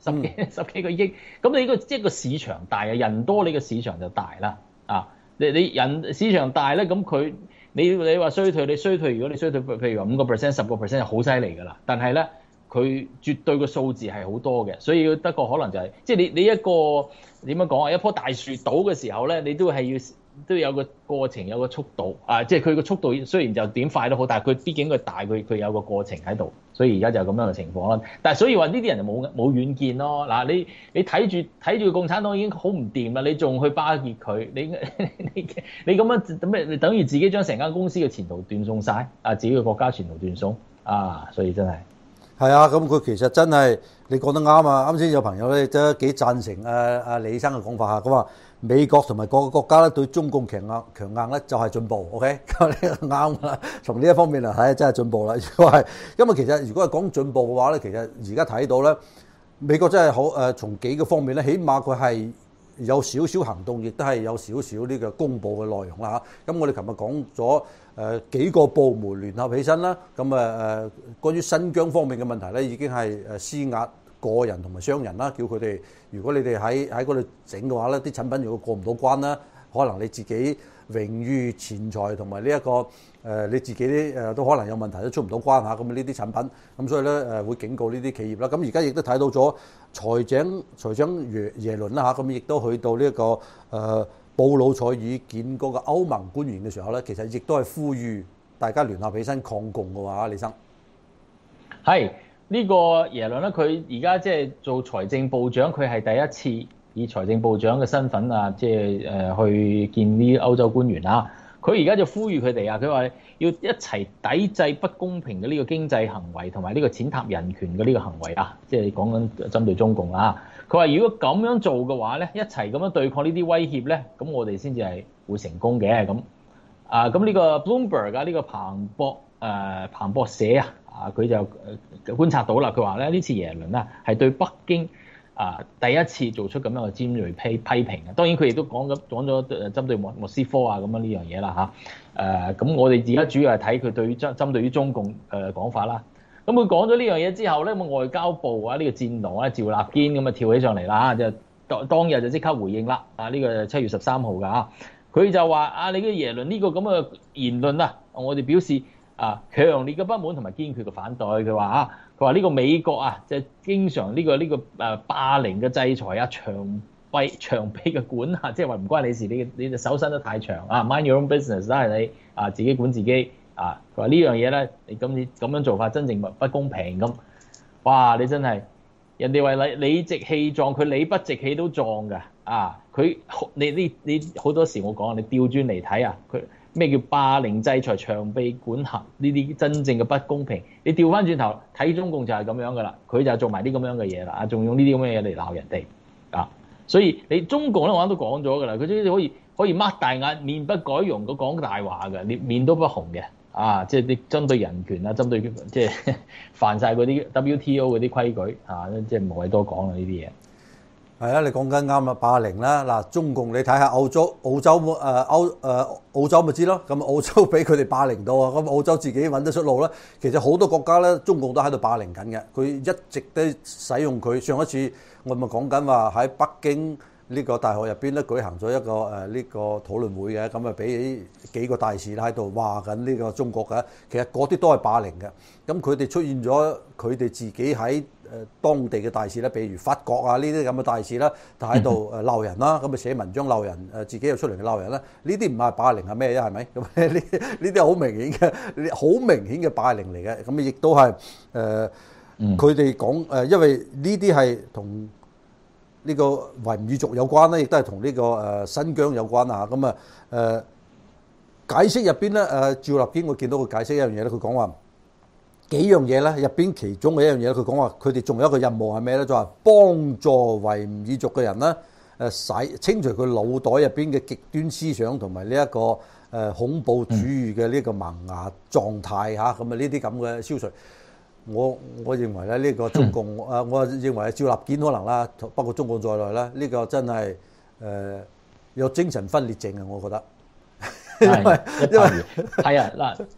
十幾、嗯、十幾個億，咁你呢個即係個市場大啊，人多你個市場就大啦啊！你你人市場大咧，咁佢你你話衰退，你衰退，如果你衰退，譬如話五個 percent、十個 percent 係好犀利㗎啦，但係咧佢絕對個數字係好多嘅，所以德國可能就係、是、即係你你一個點樣講啊？一棵大樹倒嘅時候咧，你都係要。都有個過程，有個速度啊！即係佢個速度雖然就點快都好，但係佢畢竟佢大，佢佢有個過程喺度，所以而家就咁樣嘅情況啦。但係所以話呢啲人就冇冇遠見咯。嗱，你你睇住睇住共產黨已經好唔掂啦，你仲去巴結佢？你你你咁樣咁咩？你等於自己將成間公司嘅前途斷送晒啊！自己嘅國家前途斷送啊！所以真係係啊，咁佢其實真係你講得啱啊！啱先有朋友咧都幾贊成阿阿李生嘅講法嚇，咁話美國同埋各個國家咧對中共強硬強硬咧就係進步 ，OK， 咁呢個啱啦。從呢一方面嚟睇，真係進步啦。如果係，因為其實如果係講進步嘅話咧，其實而家睇到咧，美國真係好誒，從幾個方面咧，起碼佢係有少少行動，亦都係有少少呢個公佈嘅內容啦嚇。咁我哋琴日講咗誒幾個部門聯合起身啦，咁誒誒關於新疆方面嘅問題咧，已經係誒施壓個人同埋商人啦，叫佢哋如果你哋喺喺嗰度整嘅話咧，啲產品如果過唔到關啦，可能你自己榮譽、錢財同埋呢一個誒、呃、你自己啲誒都可能有問題，都出唔到關嚇。咁呢啲產品，咁所以咧誒會警告呢啲企業啦。咁而家亦都睇到咗財長財長耶耶倫啦嚇，咁亦都去到呢、這、一個誒、呃、布魯塞爾見嗰個歐盟官員嘅時候咧，其實亦都係呼籲大家聯合起身抗共嘅話，李生係。呢個耶倫咧，佢而家即係做財政部長，佢係第一次以財政部長嘅身份啊，即係誒去見啲歐洲官員啊。佢而家就呼籲佢哋啊，佢話要一齊抵制不公平嘅呢個經濟行為同埋呢個踐踏人權嘅呢個行為啊，即係講緊針對中共啊。佢話如果咁樣做嘅話咧，一齊咁樣對抗呢啲威脅咧，咁我哋先至係會成功嘅咁啊。咁呢個 Bloomberg 啊，呢個彭博誒彭博社啊。啊！佢就觀察到啦，佢話咧呢次耶倫咧係對北京啊第一次做出咁樣嘅尖鋭批批評嘅。當然佢亦都講咗講咗誒針對莫莫斯科啊咁樣呢樣嘢啦嚇。誒咁我哋而家主要係睇佢對於針針對於中共誒講法啦。咁佢講咗呢樣嘢之後咧，咁外交部啊呢個戰狼咧趙立堅咁啊跳起上嚟啦，就當當日就即刻回應啦。啊呢個七月十三號㗎嚇，佢就話啊你嘅耶倫呢個咁嘅言論啊，我哋表示啊，強烈嘅不滿同埋堅決嘅反對。佢話啊，佢話呢個美國啊，就係經常呢個呢個誒霸凌嘅制裁啊，長臂長臂嘅管轄，即係話唔關你事，你你隻手伸得太長啊 ，mind your own business 都係你啊，自己管自己啊。佢話呢樣嘢咧，你咁你咁樣做法真正不公平咁。哇！你真係人哋話理理直氣壯，佢理不直氣都壯㗎啊！佢你你你好多時我講，你調轉嚟睇啊，佢。咩叫霸凌制裁、長臂管轄呢啲真正嘅不公平？你調翻轉頭睇中共就係咁樣噶啦，佢就做埋啲咁樣嘅嘢啦，啊，仲用呢啲咁嘅嘢嚟鬧人哋啊！所以你中共咧，我啱都講咗噶啦，佢即係可以可以擘大眼、面不改容咁講大話嘅，你面都不紅嘅啊！即係你針對人權啊，針對即係犯晒嗰啲 W T O 嗰啲規矩啊，即係無謂多講啦呢啲嘢。 係啊，你講緊啱啦，霸凌啦，嗱，中共你睇下澳洲，澳洲誒歐誒澳洲咪知咯，咁澳洲俾佢哋霸凌到啊，咁澳洲自己揾得出路啦。其實好多國家咧，中共都喺度霸凌緊嘅，佢一直都使用佢。上一次我咪講緊話喺北京呢個大學入邊咧舉行咗一個誒呢個討論會嘅，咁啊俾幾個大使喺度話緊呢個中國嘅，其實嗰啲都係霸凌嘅。咁佢哋出現咗佢哋自己喺誒當地嘅大使咧，譬如法國啊呢啲咁嘅大使啦，就喺度誒鬧人啦，咁啊寫文章鬧人，誒自己又出嚟鬧人啦。呢啲唔係霸凌係咩啫？係咪？咁呢呢啲好明顯嘅，好明顯嘅霸凌嚟嘅。咁亦都係誒佢哋講誒，因為呢啲係同呢個維吾爾族有關啦，亦都係同呢個誒新疆有關啊。咁啊誒解釋入邊咧，誒趙立堅我見到佢解釋一樣嘢咧，佢講話。幾樣嘢咧，入邊其中嘅一樣嘢，佢講話佢哋仲有一個任務係咩咧？就係幫助維吾爾族嘅人咧，誒洗清除佢腦袋入邊嘅極端思想同埋呢一個誒恐怖主義嘅呢個萌芽狀態嚇，咁啊呢啲咁嘅消除。我我認為咧，呢個中共誒，我認為趙立堅可能啦，包括中共在內咧，呢個真係誒有精神分裂症啊！我覺得，因為因為係啊嗱。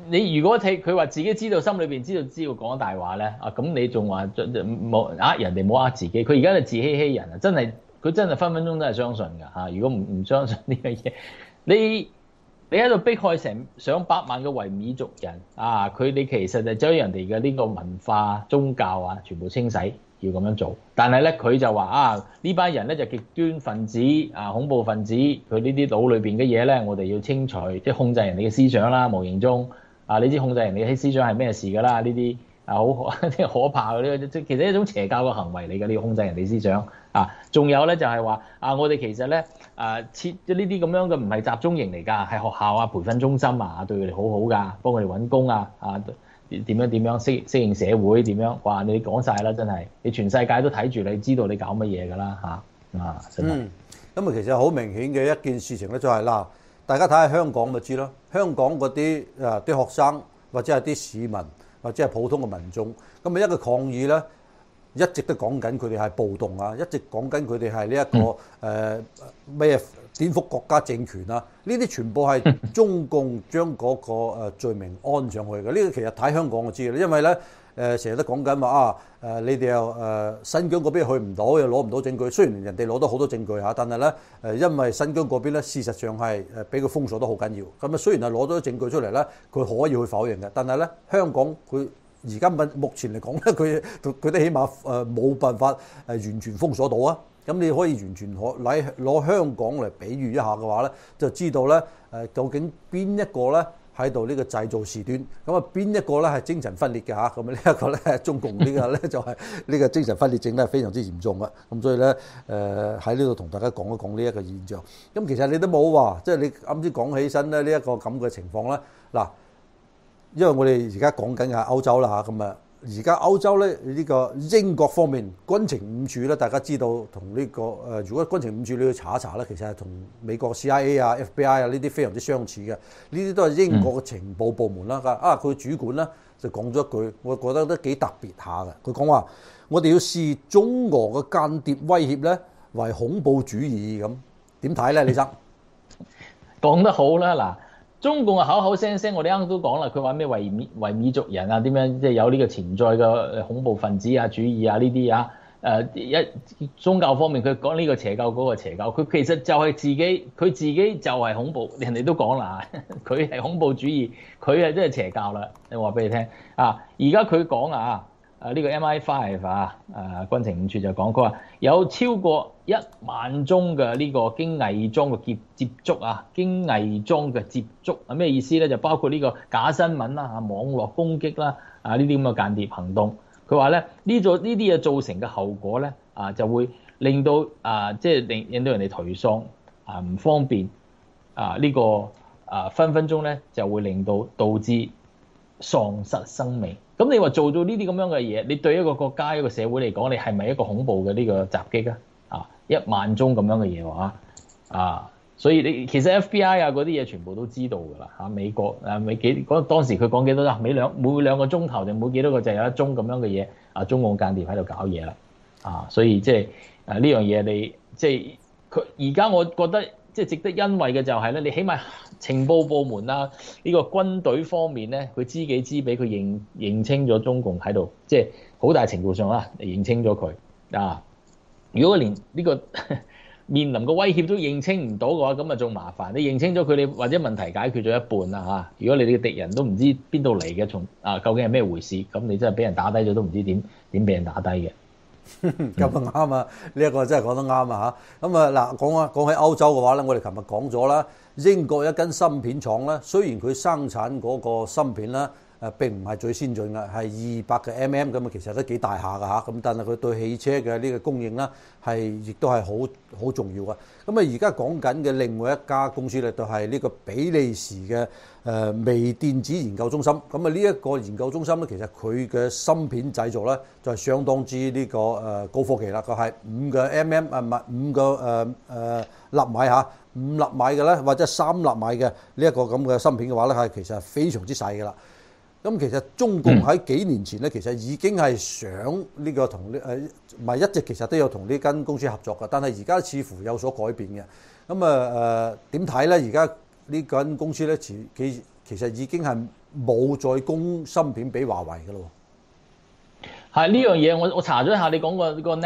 你如果睇佢話自己知道心裏邊知道知道講大話咧，啊咁你仲話冇呃人哋冇呃自己，佢而家就自欺欺人啊！真係佢真係分分鐘都係相信㗎嚇。如果唔唔相信呢樣嘢，你你喺度迫害成上百萬嘅維吾爾族人啊！佢哋其實就將人哋嘅呢個文化、宗教啊，全部清洗，要咁樣做。但係咧，佢就話啊，呢班人咧就極端分子啊，恐怖分子，佢呢啲腦裏邊嘅嘢咧，我哋要清除，即係控制人哋嘅思想啦，無形中。啊！你知控制人哋嘅思想係咩事㗎啦？呢啲啊好即係可怕嘅呢，即其實係一種邪教嘅行為嚟嘅。你要控制人哋思想啊！仲有咧就係話啊，我哋其實咧啊設呢啲咁樣嘅唔係集中營嚟㗎，係學校啊、培訓中心啊，對佢哋好好㗎，幫佢哋揾工啊啊點樣點樣適適應社會點樣？哇！你講晒啦，真係你全世界都睇住你，知道你搞乜嘢㗎啦嚇啊！真係嗯，咁啊其實好明顯嘅一件事情咧，就係嗱。大家睇下香港咪知咯，香港嗰啲啊啲學生或者係啲市民或者係普通嘅民眾，咁啊一個抗議咧，一直都講緊佢哋係暴動啊，一直講緊佢哋係呢一個誒咩顛覆國家政權啊，呢啲全部係中共將嗰個誒罪名安上去嘅。呢個其實睇香港就知啦，因為咧誒成日都講緊話啊誒你哋又誒新疆嗰邊去唔到，又攞唔到證據。雖然人哋攞到好多證據嚇，但係咧誒因為新疆嗰邊咧事實上係誒俾佢封鎖得好緊要。咁啊雖然係攞咗證據出嚟咧，佢可以去否認嘅，但係咧香港佢而家目前嚟講咧，佢佢都起碼誒冇辦法誒完全封鎖到啊。咁你可以完全可攞攞香港嚟比喻一下嘅話咧，就知道咧誒究竟邊一個咧喺度呢個製造事端，咁啊邊一個咧係精神分裂嘅嚇，咁啊呢一個咧中共呢個咧就係呢個精神分裂症咧非常之嚴重嘅，咁所以咧誒喺呢度同大家講一講呢一個現象。咁其實你都冇話，即係你啱先講起身咧呢一個咁嘅情況咧，嗱，因為我哋而家講緊係歐洲啦嚇，咁啊。而家歐洲咧呢、這個英國方面軍情五處咧，大家知道同呢、這個誒、呃，如果軍情五處你去查一查咧，其實係同美國 C I A 啊、F B I 啊呢啲非常之相似嘅。呢啲都係英國嘅情報部門啦。啊，佢主管咧就講咗一句，我覺得都幾特別下嘅。佢講話：我哋要視中俄嘅間諜威脅咧為恐怖主義咁。點睇咧，李生？ 講得好啦，嗱。中共啊口口聲聲，我哋啱啱都講啦，佢話咩維吾維吾爾族人啊，點樣即係有呢個潛在嘅恐怖分子啊、主義啊呢啲啊，誒一宗教方面佢講呢個邪教嗰個邪教，佢其實就係自己，佢自己就係恐怖，人哋都講啦，佢係恐怖主義，佢係真係邪教啦，我話俾你聽啊，而家佢講啊。啊！呢、這個 M I 五 啊，誒軍情五處就講，佢話有超過一萬宗嘅呢個經偽裝嘅接接觸啊，經偽裝嘅接觸係咩意思咧？就包括呢個假新聞啦、啊、網絡攻擊啦、啊呢啲咁嘅間諜行動。佢話咧呢做呢啲嘢造成嘅後果咧啊，就會令到啊即係令令到人哋頹喪啊，唔方便啊呢、這個啊分分鐘咧就會令到導致喪失生命。咁你話做到呢啲咁樣嘅嘢，你對一個國家一個社會嚟講，你係咪一個恐怖嘅呢個襲擊啊？啊，一萬宗咁樣嘅嘢話啊，所以你其實 F B I 啊嗰啲嘢全部都知道㗎啦嚇。美國誒每幾嗰當時佢講幾多啦？每兩每兩個鐘頭定每幾多個就有一宗咁樣嘅嘢啊，中共間諜喺度搞嘢啦啊，所以即係誒呢樣嘢你即係佢而家我覺得即係值得欣慰嘅就係咧，你起碼情報部門啦，呢個軍隊方面咧，佢知己知彼，佢認認清咗中共喺度，即係好大程度上啦，認清咗佢啊。如果連呢個面臨嘅威脅都認清唔到嘅話，咁啊仲麻煩。你認清咗佢，你或者問題解決咗一半啦嚇。如果你哋嘅敵人都唔知邊度嚟嘅，從啊究竟係咩回事，咁你真係俾人打低咗都唔知點點俾人打低嘅。 咁啊啱啊！呢一個真係講得啱啊嚇。咁啊嗱，講啊講起歐洲嘅話咧，我哋琴日講咗啦，英國一間芯片廠咧，雖然佢生產嗰個芯片咧誒並唔係最先進嘅，係二百嘅 mm 咁啊，其實都幾大下㗎嚇。咁但係佢對汽車嘅呢個供應咧係亦都係好好重要嘅。咁啊而家講緊嘅另外一家公司咧，就係呢個比利時嘅誒微電子研究中心。咁啊呢一個研究中心咧，其實佢嘅芯片製造咧就係相當之呢個誒高科技啦。佢係五個 mm 啊唔係五個誒誒納米嚇，五納米嘅咧或者三納米嘅呢一個咁嘅芯片嘅話咧，係其實係非常之細㗎啦。咁其實中共喺幾年前咧，其實已經係想呢個同呢誒，唔係一直其實都有同呢間公司合作嘅，但係而家似乎有所改變嘅。咁啊誒點睇咧？而家呢間公司咧，其其其實已經係冇再供芯片俾華為㗎咯。 係呢樣嘢，我我查咗一下，你講個個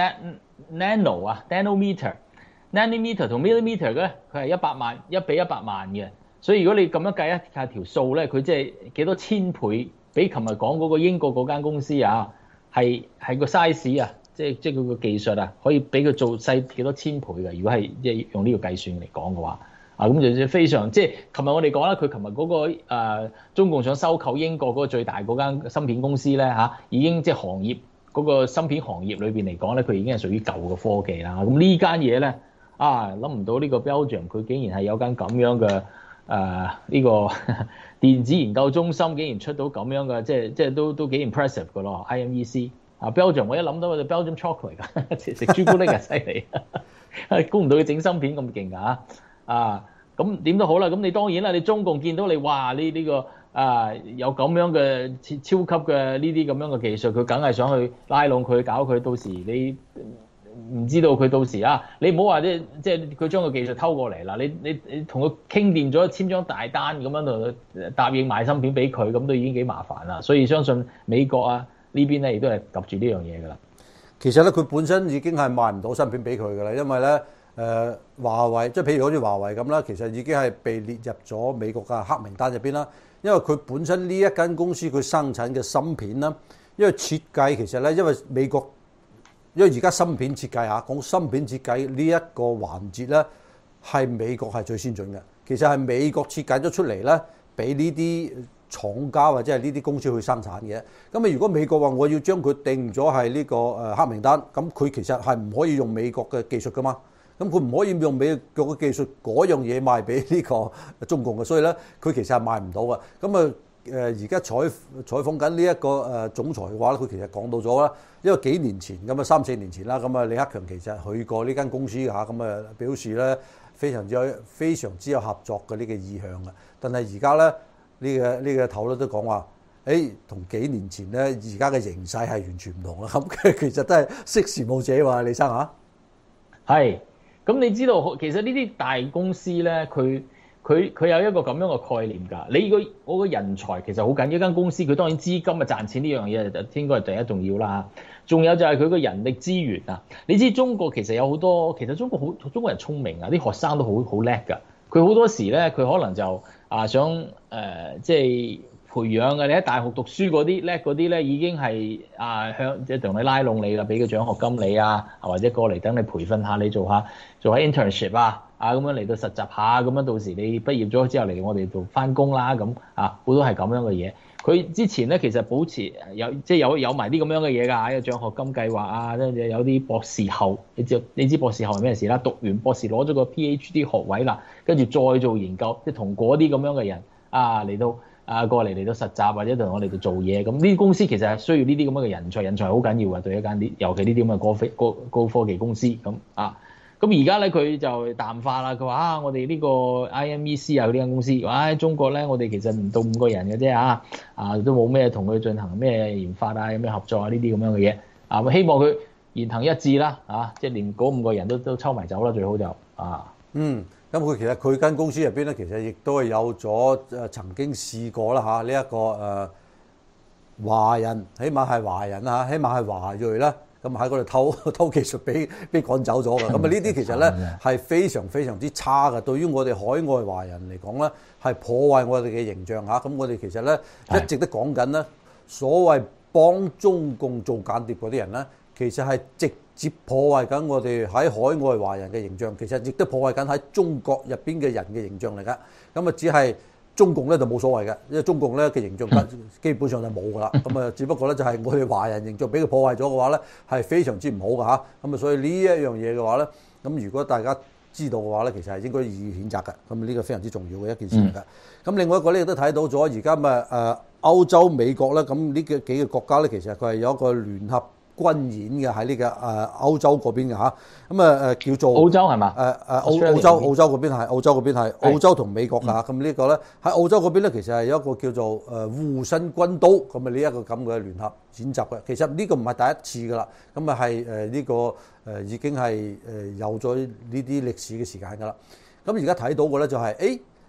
nano 啊 ，nanometer，nanometer 同 millimeter 嘅咧，佢係一百萬一比一百萬嘅，所以如果你咁樣計一下條數咧，佢即係幾多千倍，比琴日講嗰個英國嗰間公司啊，係係個 size 啊，即係即係佢個技術啊，可以俾佢做細幾多千倍嘅。如果係即係用呢個計算嚟講嘅話。啊，咁就非常即係，琴日我哋講啦，佢琴日嗰個、呃、中共想收購英國嗰個最大嗰間芯片公司咧嚇、啊，已經即係行業嗰、嗰個芯片行業裏邊嚟講咧，佢已經係屬於舊嘅科技啦。咁呢間嘢咧啊，諗唔到呢個 Belgium 佢竟然係有間咁樣嘅誒呢個電子研究中心，竟然出到咁樣嘅，即係即係都都幾 impressive 嘅咯。I M E C 啊 ，Belgium 我一諗到就 Belgium chocolate 㗎，食朱古力啊犀利，估唔到佢整芯片咁勁㗎嚇啊！咁點都好啦，咁你當然啦，你中共見到你哇呢呢個啊有咁樣嘅超級嘅呢啲咁樣嘅技術，佢梗係想去拉攏佢搞佢，到時你唔知道佢到時啊，你唔好話即即係佢將個技術偷過嚟啦，你你你同佢傾掂咗簽張大單咁樣度答應賣芯片俾佢，咁都已經幾麻煩啦，所以相信美國啊呢邊咧亦都係及住呢樣嘢㗎啦。 其實咧，佢本身已經係賣唔到芯片俾佢㗎啦，因為咧。誒、呃、華為即係譬如好似華為咁啦，其實已經係被列入咗美國嘅黑名單入邊啦。因為佢本身呢一間公司佢生產嘅芯片啦，因為設計其實咧，因為美國因為而家芯片設計嚇講芯片設計呢一個環節咧，係美國係最先進嘅。其實係美國設計咗出嚟咧，俾呢啲廠家或者係呢啲公司去生產嘅。咁啊，如果美國話我要將佢定咗係呢個誒黑名單，咁佢其實係唔可以用美國嘅技術噶嘛。咁佢唔可以用美國嘅技術嗰樣嘢賣俾呢個中共嘅，所以咧佢其實係賣唔到嘅。咁啊誒而家採採訪緊呢一個誒總裁嘅話咧，佢其實講到咗啦，因為幾年前咁啊三四年前啦，咁啊李克強其實去過呢間公司嚇，咁啊表示咧非常之有非常之有合作嘅呢個意向嘅。但係而家咧呢個呢個頭咧都講話，誒同幾年前咧而家嘅形勢係完全唔同啦。咁其實都係識時務者喎，李生嚇。 係。咁你知道其實呢啲大公司咧，佢佢佢有一個咁樣嘅概念㗎。你個我個人才其實好緊要，一間公司佢當然資金啊賺錢呢樣嘢就應該係第一重要啦。仲有就係佢個人力資源啊。你知中國其實有好多，其實中國好中國人聰明啊，啲學生都好好叻㗎。佢好多時咧，佢可能就啊想誒、呃、即係。培養嘅，你喺大學讀書嗰啲叻嗰啲咧，已經係啊向即係同你拉攏你啦，俾個獎學金你啊，或者過嚟等你培訓下你做下做下 internship 啊，啊咁樣嚟到實習下，咁樣到時你畢業咗之後嚟我哋度翻工啦，咁啊好多係咁樣嘅嘢。佢之前咧其實保持有即係有有埋啲咁樣嘅嘢㗎，有獎學金計劃啊，跟住有啲博士後，你知你知博士後係咩事啦？讀完博士攞咗個 PhD 學位啦，跟住再做研究，即係同嗰啲咁樣嘅人啊嚟到。啊，過嚟嚟到實習或者同我哋度做嘢，咁呢啲公司其實係需要呢啲咁樣嘅人才，人才好緊要嘅對一間啲，尤其呢啲咁嘅高飛高高科技公司咁啊。咁而家咧佢就淡化啦，佢話啊，我哋呢個 I M E C 啊呢間公司，哇、啊、喺中國咧，我哋其實唔到五個人嘅啫啊，啊都冇咩同佢進行咩研發啊，有咩合作啊呢啲咁樣嘅嘢啊，希望佢言行一致啦，啊，即係連嗰五個人都都抽埋走啦，最好就啊。 嗯。咁佢其實佢間公司入邊咧，其實亦都係有咗誒曾經試過啦嚇呢一個誒華人，起碼係華人啦嚇，起碼係華裔啦，咁喺嗰度偷偷技術俾俾趕走咗嘅。咁啊呢啲其實咧係非常非常之差嘅，對於我哋海外華人嚟講咧係破壞我哋嘅形象嚇。咁我哋其實咧一直都講緊咧，所謂幫中共做間諜嗰啲人咧，其實係直接破壞緊我哋喺海外華人嘅形象，其實亦都破壞緊喺中國入邊嘅人嘅形象嚟㗎。咁啊，只係中共咧就冇所謂嘅，因為中共咧嘅形象基本上就冇㗎啦。咁啊，只不過咧就係我哋華人形象俾佢破壞咗嘅話咧，係非常之唔好㗎嚇。咁啊，所以呢一樣嘢嘅話咧，咁如果大家知道嘅話咧，其實係應該予以譴責嘅。咁呢個非常之重要嘅一件事嚟㗎。咁、嗯、另外一個咧亦都睇到咗，而家咪誒歐洲、美國咧，咁呢個幾個國家咧，其實佢係有一個聯合軍演嘅喺呢個誒歐洲嗰邊嘅嚇，咁啊誒叫做澳洲係嘛？ 誒誒澳澳洲澳洲嗰邊係澳洲嗰邊係澳洲同美國㗎嚇，咁、嗯、呢個咧喺澳洲嗰邊咧，其實係有一個叫做誒護身軍刀咁啊呢一個咁嘅聯合演習嘅。其實呢個唔係第一次㗎啦，咁啊係誒呢個誒已經係誒有咗呢啲歷史嘅時間㗎啦。咁而家睇到嘅咧就係誒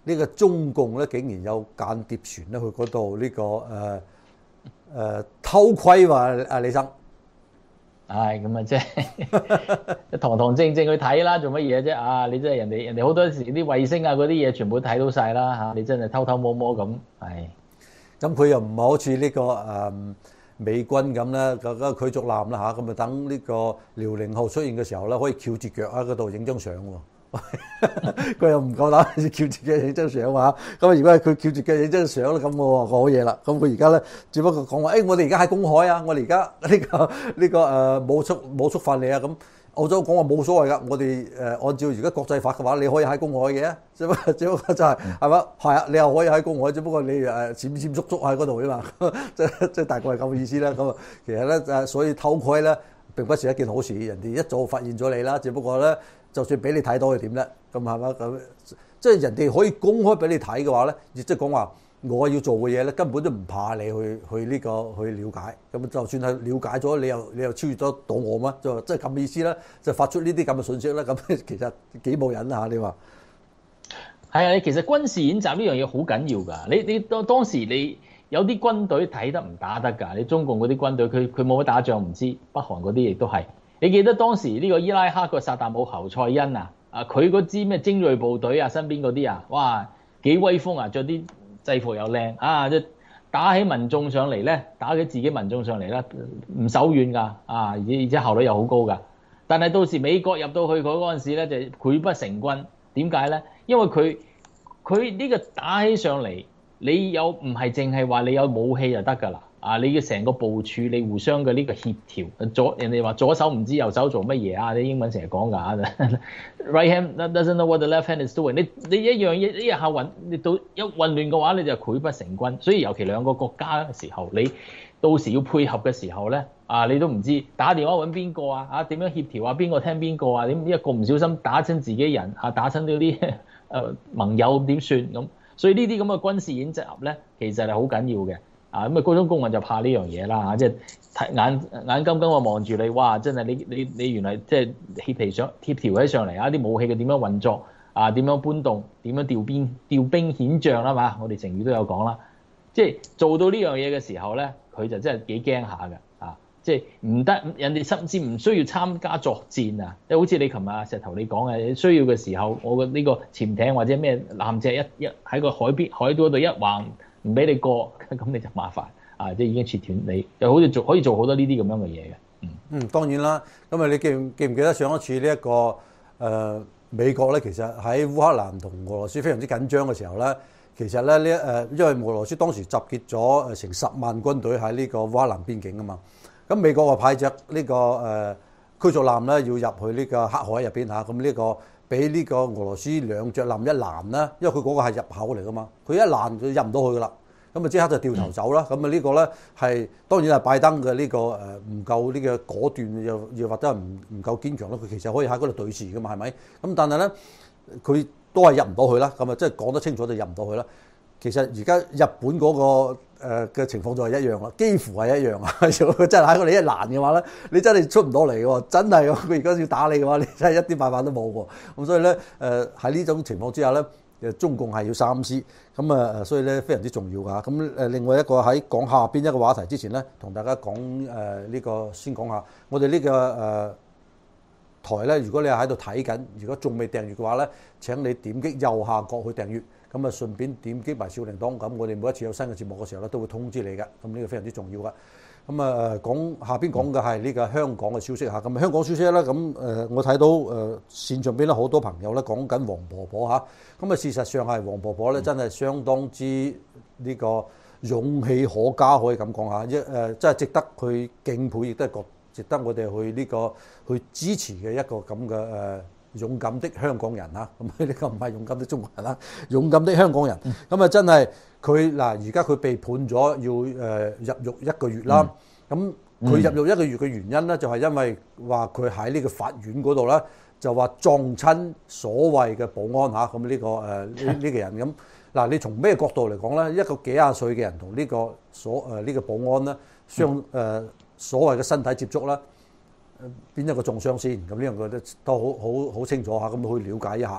呢個中共咧竟然有間諜船咧去嗰度呢個誒誒、呃、偷窺喎，阿李生。 唉，咁啊，即係堂堂正正去睇啦，做乜嘢啫？啊，你真係人哋人哋好多時啲衛星啊嗰啲嘢全部睇到晒啦嚇，你真係偷偷摸摸咁，係。 咁佢又唔係好似呢個誒美軍咁咧，個個驅逐艦啦嚇，咁啊等呢個遼寧號出現嘅時候咧，可以翹住腳喺嗰度影張相喎。佢又唔夠膽翹住腳影張相喎。咁啊，如果係佢翹住腳影張相咧，咁我話好嘢啦。咁佢而家咧，只不過講話，誒，我哋而家喺公海啊，我哋而家呢個呢個誒冇觸冇觸犯你啊。咁澳洲講話冇所謂㗎，我哋誒按照而家國際法嘅話，你可以喺公海嘅，只不過只不過就係係嘛，係啊，你又可以喺公海，只不過你誒閃閃縮縮喺嗰度啫嘛。即即大概係咁嘅意思啦。咁啊，其實咧誒，所以偷窺咧並不是一件好事，人哋一早發現咗你啦，只不過咧。就算俾你睇到係點咧？咁係嘛？咁即係人哋可以公開俾你睇嘅話咧，亦即係講話我要做嘅嘢咧，根本都唔怕你去去呢個去了解。咁就算係了解咗，你又你又超越咗到我咩？就即係咁意思啦，就發出呢啲咁嘅信息啦。咁其實幾冇癮啊！你話係啊，其實軍事演習呢樣嘢好緊要㗎。你你當當時你有啲軍隊睇得唔打得㗎？你中共嗰啲軍隊佢佢冇乜打仗唔知，北韓嗰啲亦都係。你記得當時呢個伊拉克個薩達姆侯賽因啊，啊佢嗰支咩精鋭部隊啊，身邊嗰啲啊，哇幾威風啊，着啲制服又靚啊，即打起民眾上嚟咧，打起自己民眾上嚟咧，唔手軟㗎，啊而且而且效率又好高㗎。但係到時美國入到去佢嗰陣時咧，就潰不成軍。點解咧？因為佢佢呢個打起上嚟，你有唔係淨係話你有武器就得㗎啦。啊！你嘅成個部署，你互相嘅呢個協調，左人哋話左手唔知右手做乜嘢啊！啲英文成日講㗎，right hand doesn't know what the left hand is doing 你。你你一樣嘢，呢一下混，你到一混亂嘅話，你就潰不成軍。所以尤其兩個國家嘅時候，你到時要配合嘅時候咧，啊你都唔知打電話揾邊個啊？啊點樣協調啊？邊個聽邊個啊？點一個唔小心打親自己人啊？打親嗰啲誒盟友點算咁？所以呢啲咁嘅軍事演習咧，其實係好緊要嘅。啊咁啊，高中公民就怕呢樣嘢啦嚇，即係睇眼眼金金啊望住你，哇！真係你你你原來即係協調上協調起上嚟啊！啲武器嘅點樣運作啊？點樣搬動？點樣調兵調兵遣將啦嘛？我哋成語都有講啦，即係做到呢樣嘢嘅時候咧，佢就真係幾驚下㗎啊！即係唔得，人哋甚至唔需要參加作戰啊！即係好似你琴日石頭你講嘅，需要嘅時候，我嘅呢個潛艇或者咩艦隻一一喺個海邊海島度一橫。唔俾你過，咁你就麻煩啊！即係已經切斷你，就好似做可以做好多呢啲咁樣嘅嘢嘅。嗯嗯，當然啦。咁啊，你記唔記唔記得上一次呢、這、一個誒、呃、美國咧，其實喺烏克蘭同俄羅斯非常之緊張嘅時候咧，其實咧呢誒，因為俄羅斯當時集結咗誒成十萬軍隊喺呢個烏克蘭邊境啊嘛。咁美國啊派隻呢個誒驅逐艦咧要入去呢個黑海入邊嚇，咁呢個俾呢個俄羅斯兩隻艦一攔啦，因為佢嗰個係入口嚟噶嘛，佢一攔佢入唔到去噶啦。咁啊即刻就掉頭走啦！咁啊呢個咧係當然係拜登嘅呢個誒唔夠呢個果斷，又又或者係唔唔夠堅強咯。佢其實可以喺嗰度對峙噶嘛，係咪？咁但係咧佢都係入唔到去啦。咁啊即係講得清楚就入唔到去啦。其實而家日本嗰個誒嘅情況就係一樣啦，幾乎係一樣啊！佢真係喺嗰度一攔嘅話咧，你真係出唔到嚟嘅喎，真係佢而家要打你嘅話，你真係一啲辦法都冇喎。咁所以咧誒喺呢種情況之下咧。誒中共係要三思，咁啊，所以咧非常之重要㗎。咁誒另外一個喺講下邊一個話題之前咧，同大家講誒呢個先講下，我哋呢個誒台咧，如果你係喺度睇緊，如果仲未訂閱嘅話咧，請你點擊右下角去訂閱，咁啊順便點擊埋小鈴鐺，咁我哋每一次有新嘅節目嘅時候咧，都會通知你㗎。咁呢個非常之重要㗎。咁啊講下邊講嘅係呢個香港嘅消息嚇，咁香港消息咧，咁誒我睇到誒線上邊咧好多朋友咧講緊黃婆婆嚇，咁啊事實上係黃婆婆咧真係相當之呢個勇氣可嘉，可以咁講嚇，一誒真係值得去敬佩，亦都係覺值得我哋去呢個去支持嘅一個咁嘅誒勇敢的香港人嚇，咁呢個唔係勇敢的中國人啦，勇敢的香港人，咁啊真係。佢嗱而家佢被判咗要誒入獄一個月啦，咁佢、嗯、入獄一個月嘅原因咧就係因為話佢喺呢個法院嗰度咧就話撞親所謂嘅保安嚇，咁呢、呢個誒呢呢個人咁嗱，你從咩角度嚟講咧？一個幾廿歲嘅人同呢個所誒呢、呢個保安咧相誒、呃、所謂嘅身體接觸咧，邊一個重傷先？咁呢樣嘢都都好好好清楚嚇，咁去了解一下。咁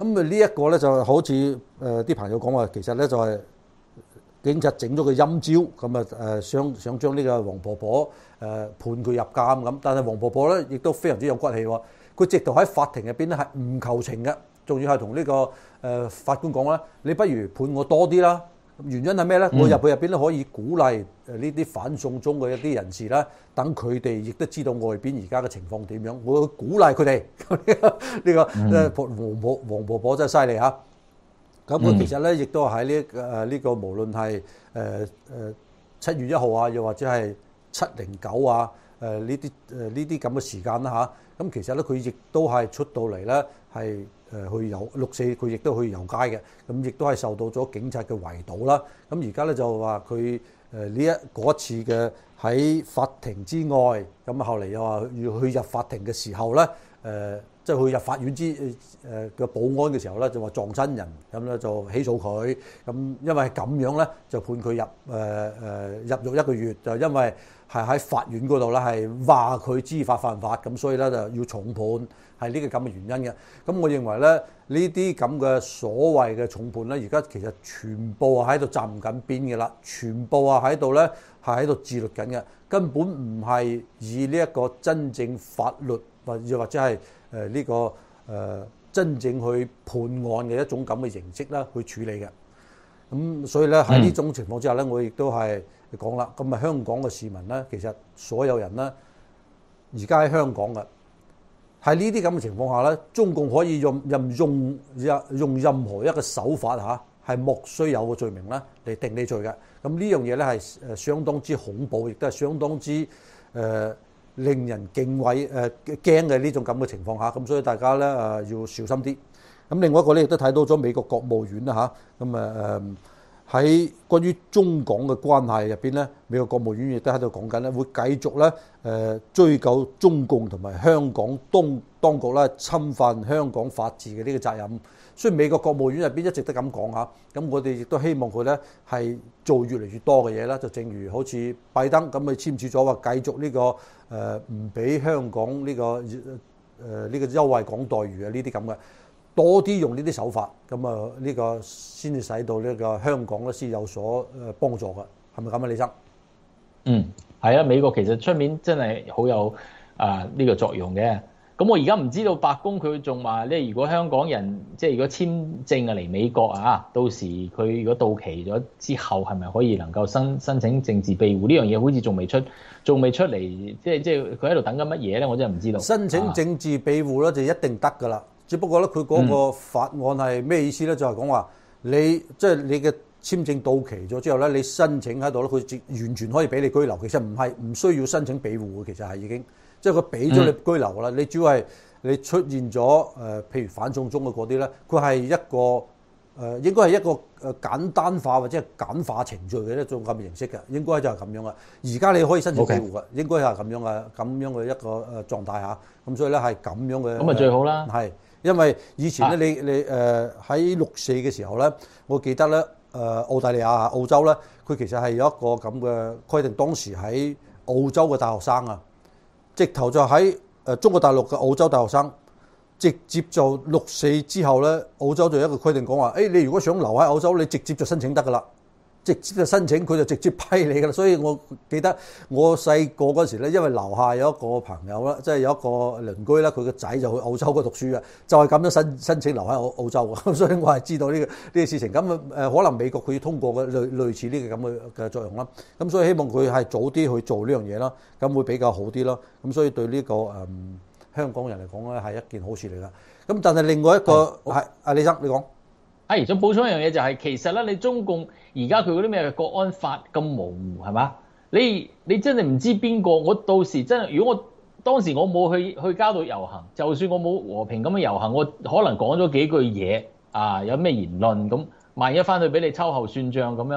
咁啊呢一個咧就好似誒啲朋友講話，其實咧就係警察整咗個陰招，咁啊誒想想將呢個黃婆婆誒判佢入監咁，但係黃婆婆咧亦都非常之有骨氣喎，佢直頭喺法庭入邊咧係唔求情嘅，仲要係同呢個誒法官講啦，你不如判我多啲啦。原因係咩咧？我入去入邊咧可以鼓勵誒呢啲反送中嘅一啲人士啦，等佢哋亦都知道外邊而家嘅情況點樣，我會鼓勵佢哋。呢個誒黃婆黃婆婆真係犀利嚇！咁佢其實咧亦都喺呢誒呢個無論係誒誒七月一號啊，又或者係七零九啊誒呢啲誒呢啲咁嘅時間啦嚇，咁其實咧佢亦都係出到嚟咧係。誒去遊六四，佢亦都去遊街嘅，咁亦都係受到咗警察嘅圍堵啦。咁而家咧就話佢誒呢一嗰一次嘅喺法庭之外，咁後嚟又話要去入法庭嘅時候咧，誒即係去入法院之誒嘅保安嘅時候咧，就話撞親人，咁咧就起訴佢。咁因為咁樣咧，就判佢入誒誒、呃、入獄一個月，就因為係喺法院嗰度咧係話佢知法犯法，咁所以咧就要重判。係呢個咁嘅原因嘅，咁我認為咧呢啲咁嘅所謂嘅重判咧，而家其實全部係喺度站緊邊嘅啦，全部啊喺度咧係喺度自律緊嘅，根本唔係以呢一個真正法律或又或者係誒呢個誒、呃、真正去判案嘅一種咁嘅形式啦去處理嘅。咁所以咧喺呢種情況之下咧，我亦都係講啦，咁啊香港嘅市民咧，其實所有人咧而家喺香港嘅。喺呢啲咁嘅情況下咧，中共可以用任用用任何一個手法嚇，係莫須有嘅罪名咧嚟定你罪嘅。咁呢樣嘢咧係誒相當之恐怖，亦都係相當之誒、呃、令人敬畏誒驚嘅呢種咁嘅情況下。咁所以大家咧誒、呃、要小心啲。咁另外一個咧亦都睇到咗美國國務院啦嚇，咁啊誒喺關於中港嘅關係入邊咧，美國國務院亦都喺度講緊咧，會繼續咧誒追究中共同埋香港當當局咧侵犯香港法治嘅呢個責任。所以美國國務院入邊一直都咁講嚇，咁我哋亦都希望佢咧係做越嚟越多嘅嘢啦。就正如好似拜登咁，佢簽署咗話繼續呢個誒唔俾香港呢個誒呢個優惠港待遇啊呢啲咁嘅。多啲用呢啲手法，咁啊呢個先至使到呢個香港咧先有所誒幫助嘅，係咪咁啊，李生？ 嗯，係啊，美國其實出面真係好有啊呢個作用嘅。咁我而家唔知道白宮佢仲話咧，如果香港人即係如果簽證啊嚟美國啊，到時佢如果到期咗之後，係咪可以能夠申申請政治庇護呢樣嘢？好似仲未出，仲未出嚟，即係即係佢喺度等緊乜嘢咧？我真係唔知道。 申請政治庇護咧就一定得㗎啦。只不過咧，佢嗰個法案係咩意思咧？就係講話你即係你嘅簽證到期咗之後咧，你申請喺度咧，佢完全可以俾你居留。其實唔係唔需要申請庇護嘅，其實係已經即係佢俾咗你居留啦。你主要係你出現咗誒、呃，譬如反送中嘅嗰啲咧，佢係一個誒、呃，應該係一個誒簡單化或者係簡化程序嘅一種咁嘅形式嘅，應該就係咁樣嘅。而家你可以申請庇護嘅，Okay. 應該係咁樣嘅咁樣嘅一個誒狀態下。咁所以咧係咁樣嘅。咁咪最好啦。 係。因為以前咧，你你誒喺六四嘅時候咧，我記得咧誒、呃、澳大利亞、澳洲咧，佢其實係有一個咁嘅規定。當時喺澳洲嘅大學生啊，直頭就喺誒中國大陸嘅澳洲大學生，直接就六四之後咧，澳洲就有一個規定講話，誒、哎、你如果想留喺澳洲，你直接就申請得㗎啦。直接就申請，佢就直接批你㗎啦。所以我記得我細個嗰時咧，因為樓下有一個朋友啦，即係有一個鄰居啦，佢個仔就去澳洲嗰度讀書嘅，就係、是、咁樣申申請留喺澳澳洲嘅。所以我係知道呢、這個呢、這個事情。咁誒、呃、可能美國佢要通過嘅類類似呢個咁嘅嘅作用啦。咁所以希望佢係早啲去做呢樣嘢啦，咁會比較好啲咯。咁所以對呢、這個誒、嗯、香港人嚟講咧係一件好事嚟㗎。咁但係另外一個係阿李生你講。 係，想補充一樣嘢就係、是，其實咧，你中共而家佢嗰啲咩國安法咁模糊係嘛？你你真係唔知邊個？我到時真係，如果我當時我冇去去郊度遊行，就算我冇和平咁樣遊行，我可能講咗幾句嘢啊，有咩言論咁，萬一翻去俾你秋後算賬咁樣，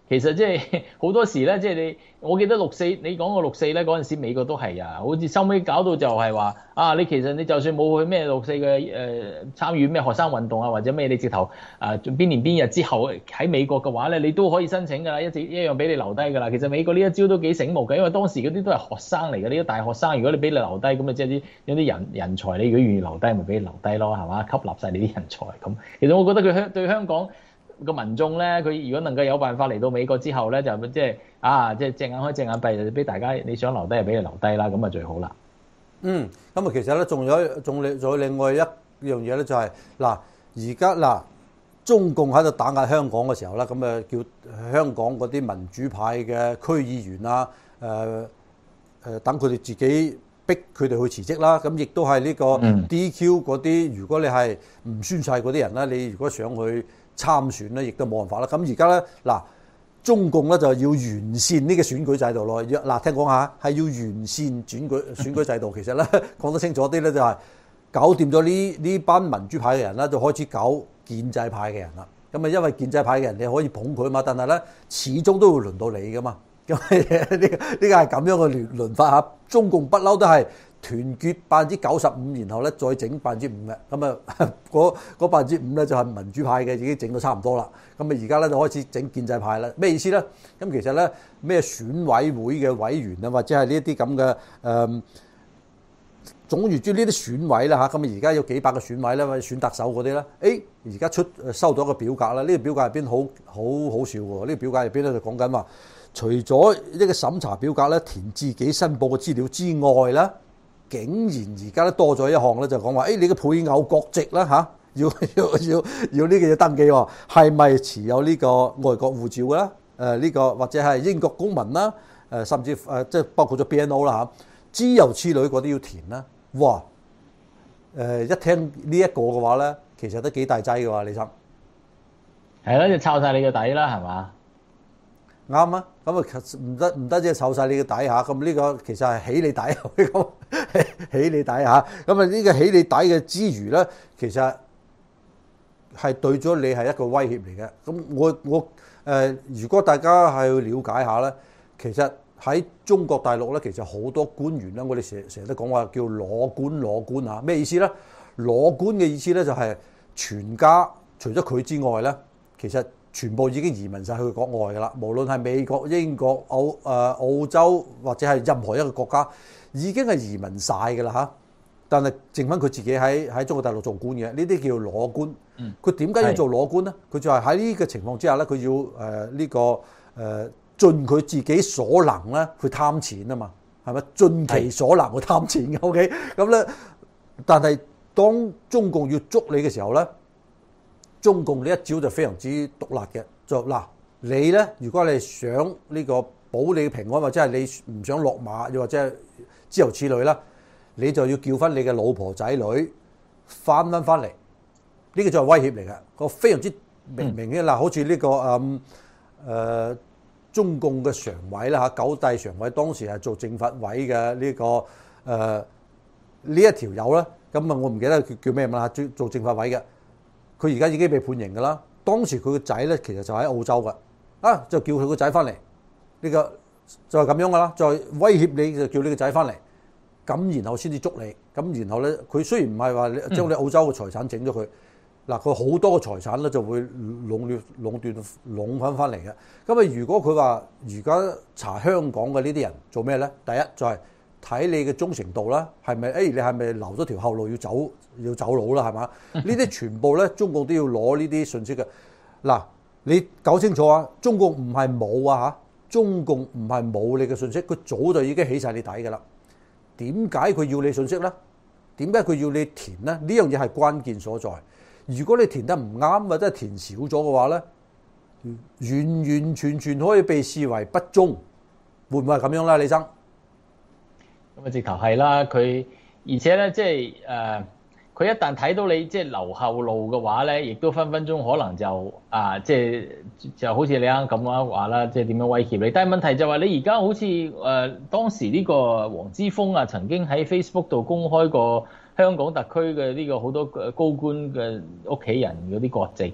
其實即係好多時咧，即係你，我記得六四你講個六四咧嗰陣時，美國都係啊，好似收尾搞到就係話啊，你其實你就算冇去咩六四嘅誒參與咩學生運動啊，或者咩你直頭啊邊年邊日之後喺美國嘅話咧，你都可以申請㗎啦，一直一樣俾你留低㗎啦。其實美國呢一招都幾醒目嘅，因為當時嗰啲都係學生嚟嘅，呢啲大學生，如果你俾你留低，咁啊即係啲有啲人人才，你如果願意留低，咪俾你留低咯，係嘛？吸納晒你啲人才咁。其實我覺得佢香對香港個民眾咧，佢如果能夠有辦法嚟到美國之後咧，就即係啊，即係隻眼開隻眼閉，就俾大家你想留低就俾你留低啦，咁啊最好啦。 嗯，咁啊其實咧，仲有仲另仲有另外一樣嘢咧，就係嗱，而家嗱中共喺度打壓香港嘅時候咧，咁啊叫香港嗰啲民主派嘅區議員啊，誒誒等佢哋自己逼佢哋去辭職啦，咁亦都係呢個 D Q 嗰啲，如果你係唔宣誓嗰啲人咧，你如果想去參選咧，亦都冇辦法啦。咁而家咧，嗱，中共咧就要完善呢個選舉制度咯。嗱，聽講下係要完善選舉選舉制度。其實咧講得清楚啲咧，就係搞掂咗呢呢班民主派嘅人啦，就開始搞建制派嘅人啦。咁啊，因為建制派嘅人你可以捧佢嘛，但係咧始終都會輪到你噶嘛。咁呢呢個係咁樣嘅輪輪法嚇。中共不嬲都係團結百分之九十五，然後咧再整百分之五嘅，咁啊嗰嗰百分之五咧就係民主派嘅，已經整到差唔多啦。咁啊而家咧就開始整建制派啦。咩意思咧？咁其實咧咩選委會嘅委員啊，或者係呢一啲咁嘅誒，總如諸呢啲選委啦嚇。咁啊而家有幾百個選委咧，或者選特首嗰啲咧，誒而家出收咗個表格啦。呢個表格入邊好好好笑喎。呢個表格入邊咧就講緊話，除咗一個審查表格咧填自己申報嘅資料之外咧，竟然而家咧多咗一項咧，就講話誒你嘅配偶國籍啦嚇，要要要要呢個要登記喎，係咪持有呢個外國護照啦？誒呢個或者係英國公民啦？誒甚至誒即係包括咗 B N O 啦嚇，諸如此類嗰啲要填啦。哇！誒一聽呢一個嘅話咧，其實都幾大劑嘅喎，李生。 係啦，就抄晒你嘅底啦，係嘛？ 啱啊！咁啊唔得唔得，即係湊晒你嘅底下。咁呢個其實係起你底，咁起你底下。咁啊呢個起你底嘅之餘咧，其實係對咗你係一個威脅嚟嘅。咁我我誒、呃，如果大家係去了解下咧，其實喺中國大陸咧，其實好多官員咧，我哋成成日都講話叫裸官裸官嚇。咩意思咧？裸官嘅意思咧就係全家除咗佢之外咧，其實全部已經移民晒去國外㗎啦，無論係美國、英國、澳誒、呃、澳洲或者係任何一個國家，已經係移民晒㗎啦嚇。但係剩翻佢自己喺喺中國大陸做官嘅，呢啲叫裸官。佢點解要做裸官咧？佢就係喺呢個情況之下咧，佢要誒呢、呃這個誒、呃、盡佢自己所能咧去貪錢啊嘛，係咪？盡其所能去貪錢嘅 ，OK。咁咧，但係當中共要捉你嘅時候咧，中共呢一招就非常之毒辣嘅，就嗱你咧，如果你想呢個保你嘅平安，或者係你唔想落馬，又或者係諸如此類啦，你就要叫翻你嘅老婆仔女翻翻翻嚟，呢、這個就係威脅嚟嘅，個非常之明明嘅嗱，好似呢、這個誒誒、嗯呃、中共嘅常委啦嚇，九大常委當時係做政法委嘅呢、這個誒呢、呃、一條友咧，咁啊我唔記得佢叫咩啦，做做政法委嘅。佢而家已經被判刑㗎啦。當時佢個仔咧，其實就喺澳洲㗎，啊就叫佢個仔翻嚟，呢個就係咁樣㗎啦，就係威脅你就叫你個仔翻嚟，咁然後先至捉你，咁然後咧佢雖然唔係話將你澳洲嘅財產整咗佢，嗱佢好多個財產咧就會壟斷壟斷壟翻翻嚟嘅。咁啊如果佢話而家查香港嘅呢啲人做咩咧？第一就係、是睇你嘅忠誠度啦，係咪？誒，你係咪留咗條後路要走要走佬啦？係嘛？呢啲全部咧，中共都要攞呢啲信息嘅。嗱，你搞清楚啊！中共唔係冇啊嚇，中共唔係冇你嘅信息，佢早就已經起晒你底㗎啦。點解佢要你信息咧？點解佢要你填咧？呢樣嘢係關鍵所在。如果你填得唔啱或者係填少咗嘅話咧，完完全全可以被視為不忠，會唔會係咁樣啦，李生？ 咁啊，直頭係啦，佢而且咧，即係誒，佢一旦睇到你即係留後路嘅話咧，亦都分分鐘可能就啊，即係就好似你啱咁樣話啦，即係點樣威脅你？但係問題就係你而家好似誒、呃、當時呢個黃之鋒啊，曾經喺 Facebook 度公開過香港特區嘅呢個好多高官嘅屋企人嗰啲國籍，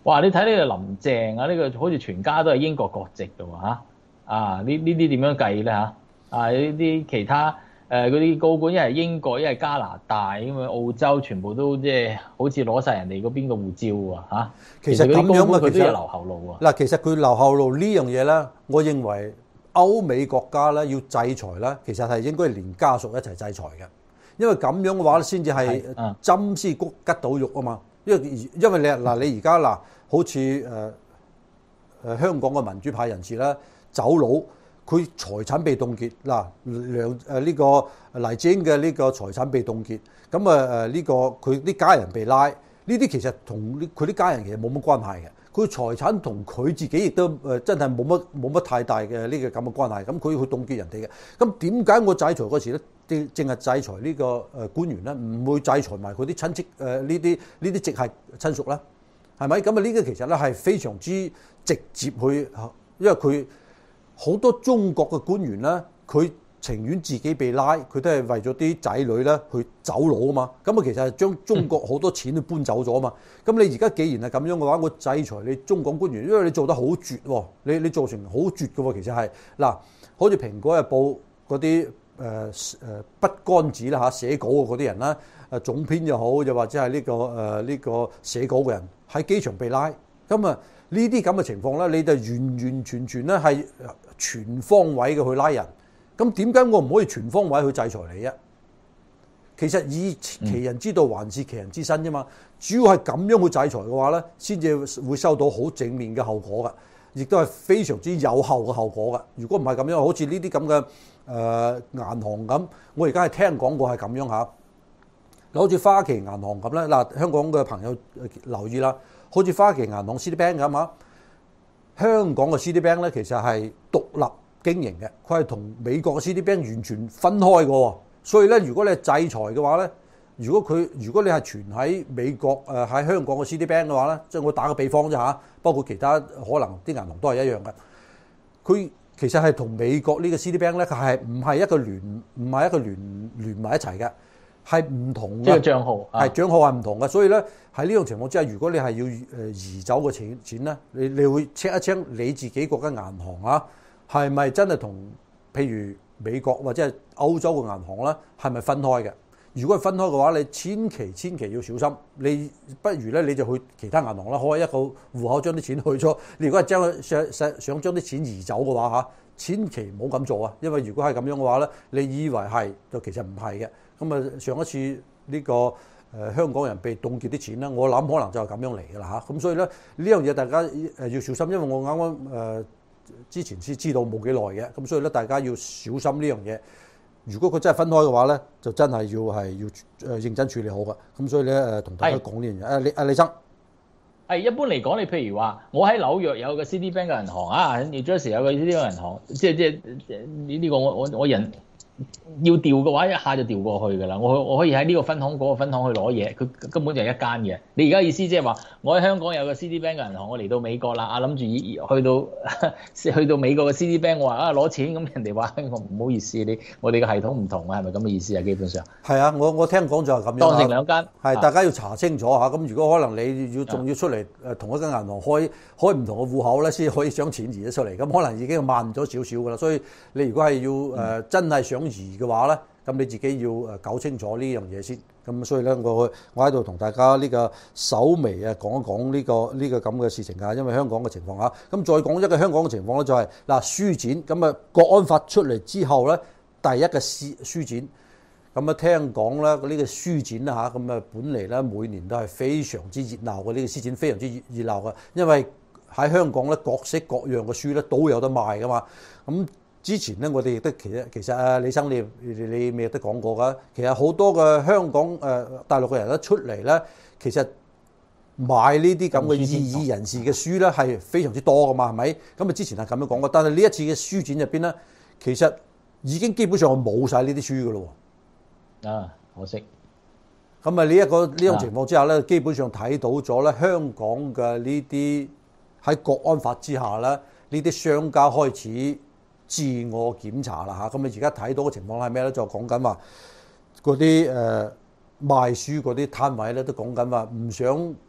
哇！你睇呢個林鄭啊，呢、呢個好似全家都係英國國籍嘅喎嚇啊！呢呢啲點樣計咧嚇？啊呢啲其他誒嗰啲高官，一係英國，一係加拿大咁樣，澳洲全部都即係好似攞晒人哋嗰邊個護照喎嚇。 其實咁樣啊， 佢都有留後路喎。 嗱，其實佢留後路呢樣嘢咧，我認為歐美國家咧要制裁咧，其實係應該連家屬一齊制裁嘅，因為咁樣嘅話咧，先至係針絲谷吉到肉啊嘛。因為因為你嗱你而家嗱，好似誒誒香港嘅民主派人士咧走佬，佢財產被凍結嗱，梁誒呢個黎智英嘅呢個財產被凍結，咁啊誒呢個佢啲家人被拉，呢啲其實同佢啲家人其實冇乜關係嘅，佢財產同佢自己亦都誒真係冇乜冇乜太大嘅呢個咁嘅關係，咁佢去凍結人哋嘅，咁點解我制裁嗰時咧？淨淨係制裁呢個誒官員咧，唔會制裁埋佢啲親戚誒呢啲呢啲直系親屬咧，係咪？咁啊呢個其實咧係非常之直接去，因為佢好多中國嘅官員咧，佢情願自己被拉，佢都係為咗啲仔女咧去走佬啊嘛。咁啊其實係將中國好多錢都搬走咗啊嘛。咁你而家既然係咁樣嘅話，我制裁你中港官員，因為你做得好絕喎，你你做成好絕嘅喎，其實係嗱，好似《蘋果日報》嗰啲。誒誒筆桿子啦嚇，寫稿嘅嗰啲人啦，誒總編又好，又或者係呢個誒呢個寫稿嘅人喺機場被拉，咁啊呢啲咁嘅情況咧，你就完完全全咧係全方位嘅去拉人，咁點解我唔可以全方位去制裁你啊？其實以其人之道還治其人之身啫嘛，主要係咁樣去制裁嘅話咧，先至會收到好正面嘅後果㗎。亦都係非常之有效嘅後果㗎。如果唔係咁樣，好似呢啲咁嘅誒銀行咁，我而家係聽講過係咁樣嚇。好似花旗銀行咁咧，嗱香港嘅朋友留意啦，好似花旗銀行 Citibank 咁啊，香港嘅 Citibank 咧其實係獨立經營嘅，佢係同美國嘅 Citibank 完全分開嘅喎。所以咧，如果你係制裁嘅話咧，如果佢如果你係存喺美國誒喺香港嘅 Citibank 嘅話咧，即係我打個比方啫嚇，包括其他可能啲銀行都係一樣嘅。佢其實係同美國呢個 Citibank 咧，佢係唔係一個聯唔係一個聯聯埋一齊嘅，係唔同嘅。 即係帳號係帳號係唔同嘅，所以咧喺呢種情況之下，如果你係要誒移走嘅錢錢咧，你你會 check 一 check 你自己嗰間銀行啊，係咪真係同譬如美國或者係歐洲嘅銀行咧，係咪分開嘅？如果係分開嘅話，你千祈千祈要小心。你不如咧，你就去其他銀行啦，開一個戶口將啲錢去咗。你如果係將想想想將啲錢移走嘅話嚇，千祈唔好咁做啊！因為如果係咁樣嘅話咧，你以為係就其實唔係嘅。咁啊，上一次呢個誒香港人被凍結啲錢咧，我諗可能就係咁樣嚟㗎啦嚇。咁所以咧呢樣嘢大家誒要小心，因為我啱啱誒之前先知道冇幾耐嘅，咁所以咧大家要小心呢樣嘢。如果佢真係分開嘅話咧，就真係要係要誒認真處理好㗎。咁所以咧誒，同大家講呢樣嘢。誒李阿李生， 係一般嚟講，你譬如話，我喺紐約有個 Citibank 嘅銀行啊，New Jersey 有個呢啲銀行，即係即係呢呢個我我我人要調嘅話，一下就調過去㗎啦。我我可以喺呢個分行嗰個分行去攞嘢，佢根本就係一間嘅。你而家意思即係話，我喺香港有個 Citibank 嘅銀行，我嚟到美國啦，啊諗住去到去到美國嘅 Citibank，我話啊攞錢，咁人哋話我唔好意思，你我哋嘅系統唔同啊，係咪咁嘅意思啊？基本上係啊，我我聽講就係咁樣。 當成兩間係大家要查清楚嚇。咁如果可能你要仲要出嚟誒同一間銀行開開唔同嘅戶口咧，先可以將錢移咗出嚟。咁可能已經慢咗少少㗎啦。所以你如果係要誒、呃、真係想移嘅話咧，咁你自己要誒搞清楚呢樣嘢先。咁所以咧，我我喺度同大家呢個稍微啊講一講呢個呢個咁嘅事情啊，因為香港嘅情況嚇。咁再講一個香港嘅情況咧，就係嗱書展咁啊，國安法出嚟之後咧，第一個書書展咁啊，聽講咧呢個書展啦嚇，咁啊本嚟咧每年都係非常之熱鬧嘅，呢個書展非常之熱熱鬧嘅，因為喺香港咧各式各樣嘅書咧都有得賣噶嘛。咁之前咧，我哋亦都其實其實啊，李生你你你未都講過噶。其實好多嘅香港誒、呃、大陸嘅人咧出嚟咧，其實買呢啲咁嘅異議人士嘅書咧係非常之多噶嘛，係咪？咁啊之前係咁樣講過，但係呢一次嘅書展入邊咧，其實已經基本上冇晒呢啲書噶咯喎。 啊，可惜。 咁啊呢一個呢種情況之下咧，基本上睇到咗咧香港嘅呢啲喺國安法之下咧，呢啲商家開始自我檢查啦嚇，咁你而家睇到嘅情況係咩咧？就講緊話嗰啲誒賣書嗰啲攤位咧，都講緊話唔想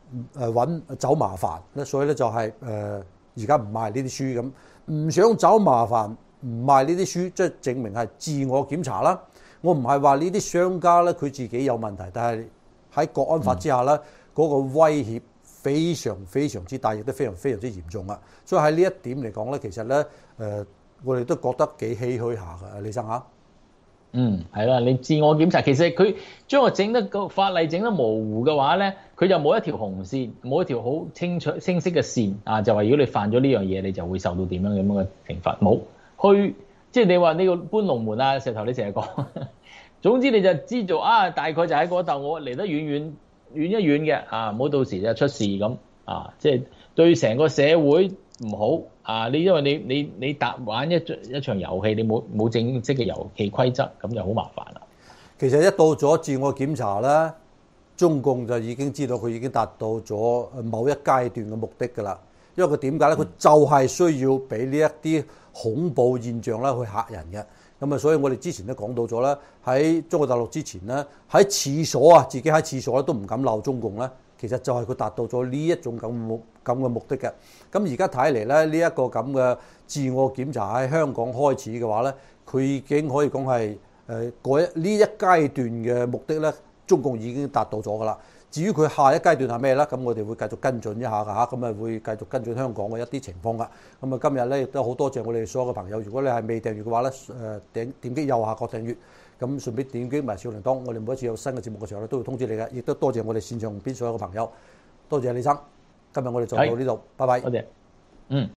誒揾找麻煩咧，所以咧就係誒而家唔賣呢啲書咁，唔想找麻煩唔賣呢啲書，即係證明係自我檢查啦。我唔係話呢啲商家咧佢自己有問題，但係喺國安法之下咧，嗰、嗯、個威脅非常非常之大，亦都非常非常之嚴重啊！所以喺呢一點嚟講咧，其實咧誒、呃、我哋都覺得幾唏噓下嘅，李生嚇。 嗯，係啦，你自我檢查，其實佢將我整得個法例整得模糊嘅話咧，佢就冇一條紅線，冇一條好清楚清晰嘅線啊，就話如果你犯咗呢樣嘢，你就會受到點樣咁樣嘅懲罰。冇去即係你話呢個搬龍門啊，石頭你成日講，總之你就知道啊，大概就喺嗰度，我離得遠遠遠一遠嘅啊，唔好到時就出事咁啊，即係對成個社會唔好啊！你因為你你你搭玩一一場遊戲，你冇冇正式嘅遊戲規則，咁就好麻煩啦。 其實一到咗自我檢查咧，中共就已經知道佢已經達到咗某一階段嘅目的㗎啦。因為佢點解咧？佢就係需要俾呢一啲恐怖現象咧去嚇人嘅。咁啊，所以我哋之前都講到咗啦，喺中國大陸之前咧，喺廁所啊，自己喺廁所咧都唔敢鬧中共咧。其實就係佢達到咗呢一種咁目咁嘅目的嘅。咁而家睇嚟咧，呢、這、一個咁嘅自我檢查喺香港開始嘅話咧，佢已經可以講係誒嗰一呢一階段嘅目的咧，中共已經達到咗㗎啦。至於佢下一階段係咩咧？咁我哋會繼續跟進一下㗎嚇，咁啊會繼續跟進香港嘅一啲情況㗎。咁啊今日咧亦都好多謝我哋所有嘅朋友。如果你係未訂閱嘅話咧，誒點點擊右下角訂閱。咁順便點擊埋小鈴鐺，我哋每一次有新嘅節目嘅時候咧，都會通知你嘅。亦都多謝我哋線上邊所有嘅朋友，多謝李生。今日我哋就到呢度，拜拜。 多謝，嗯。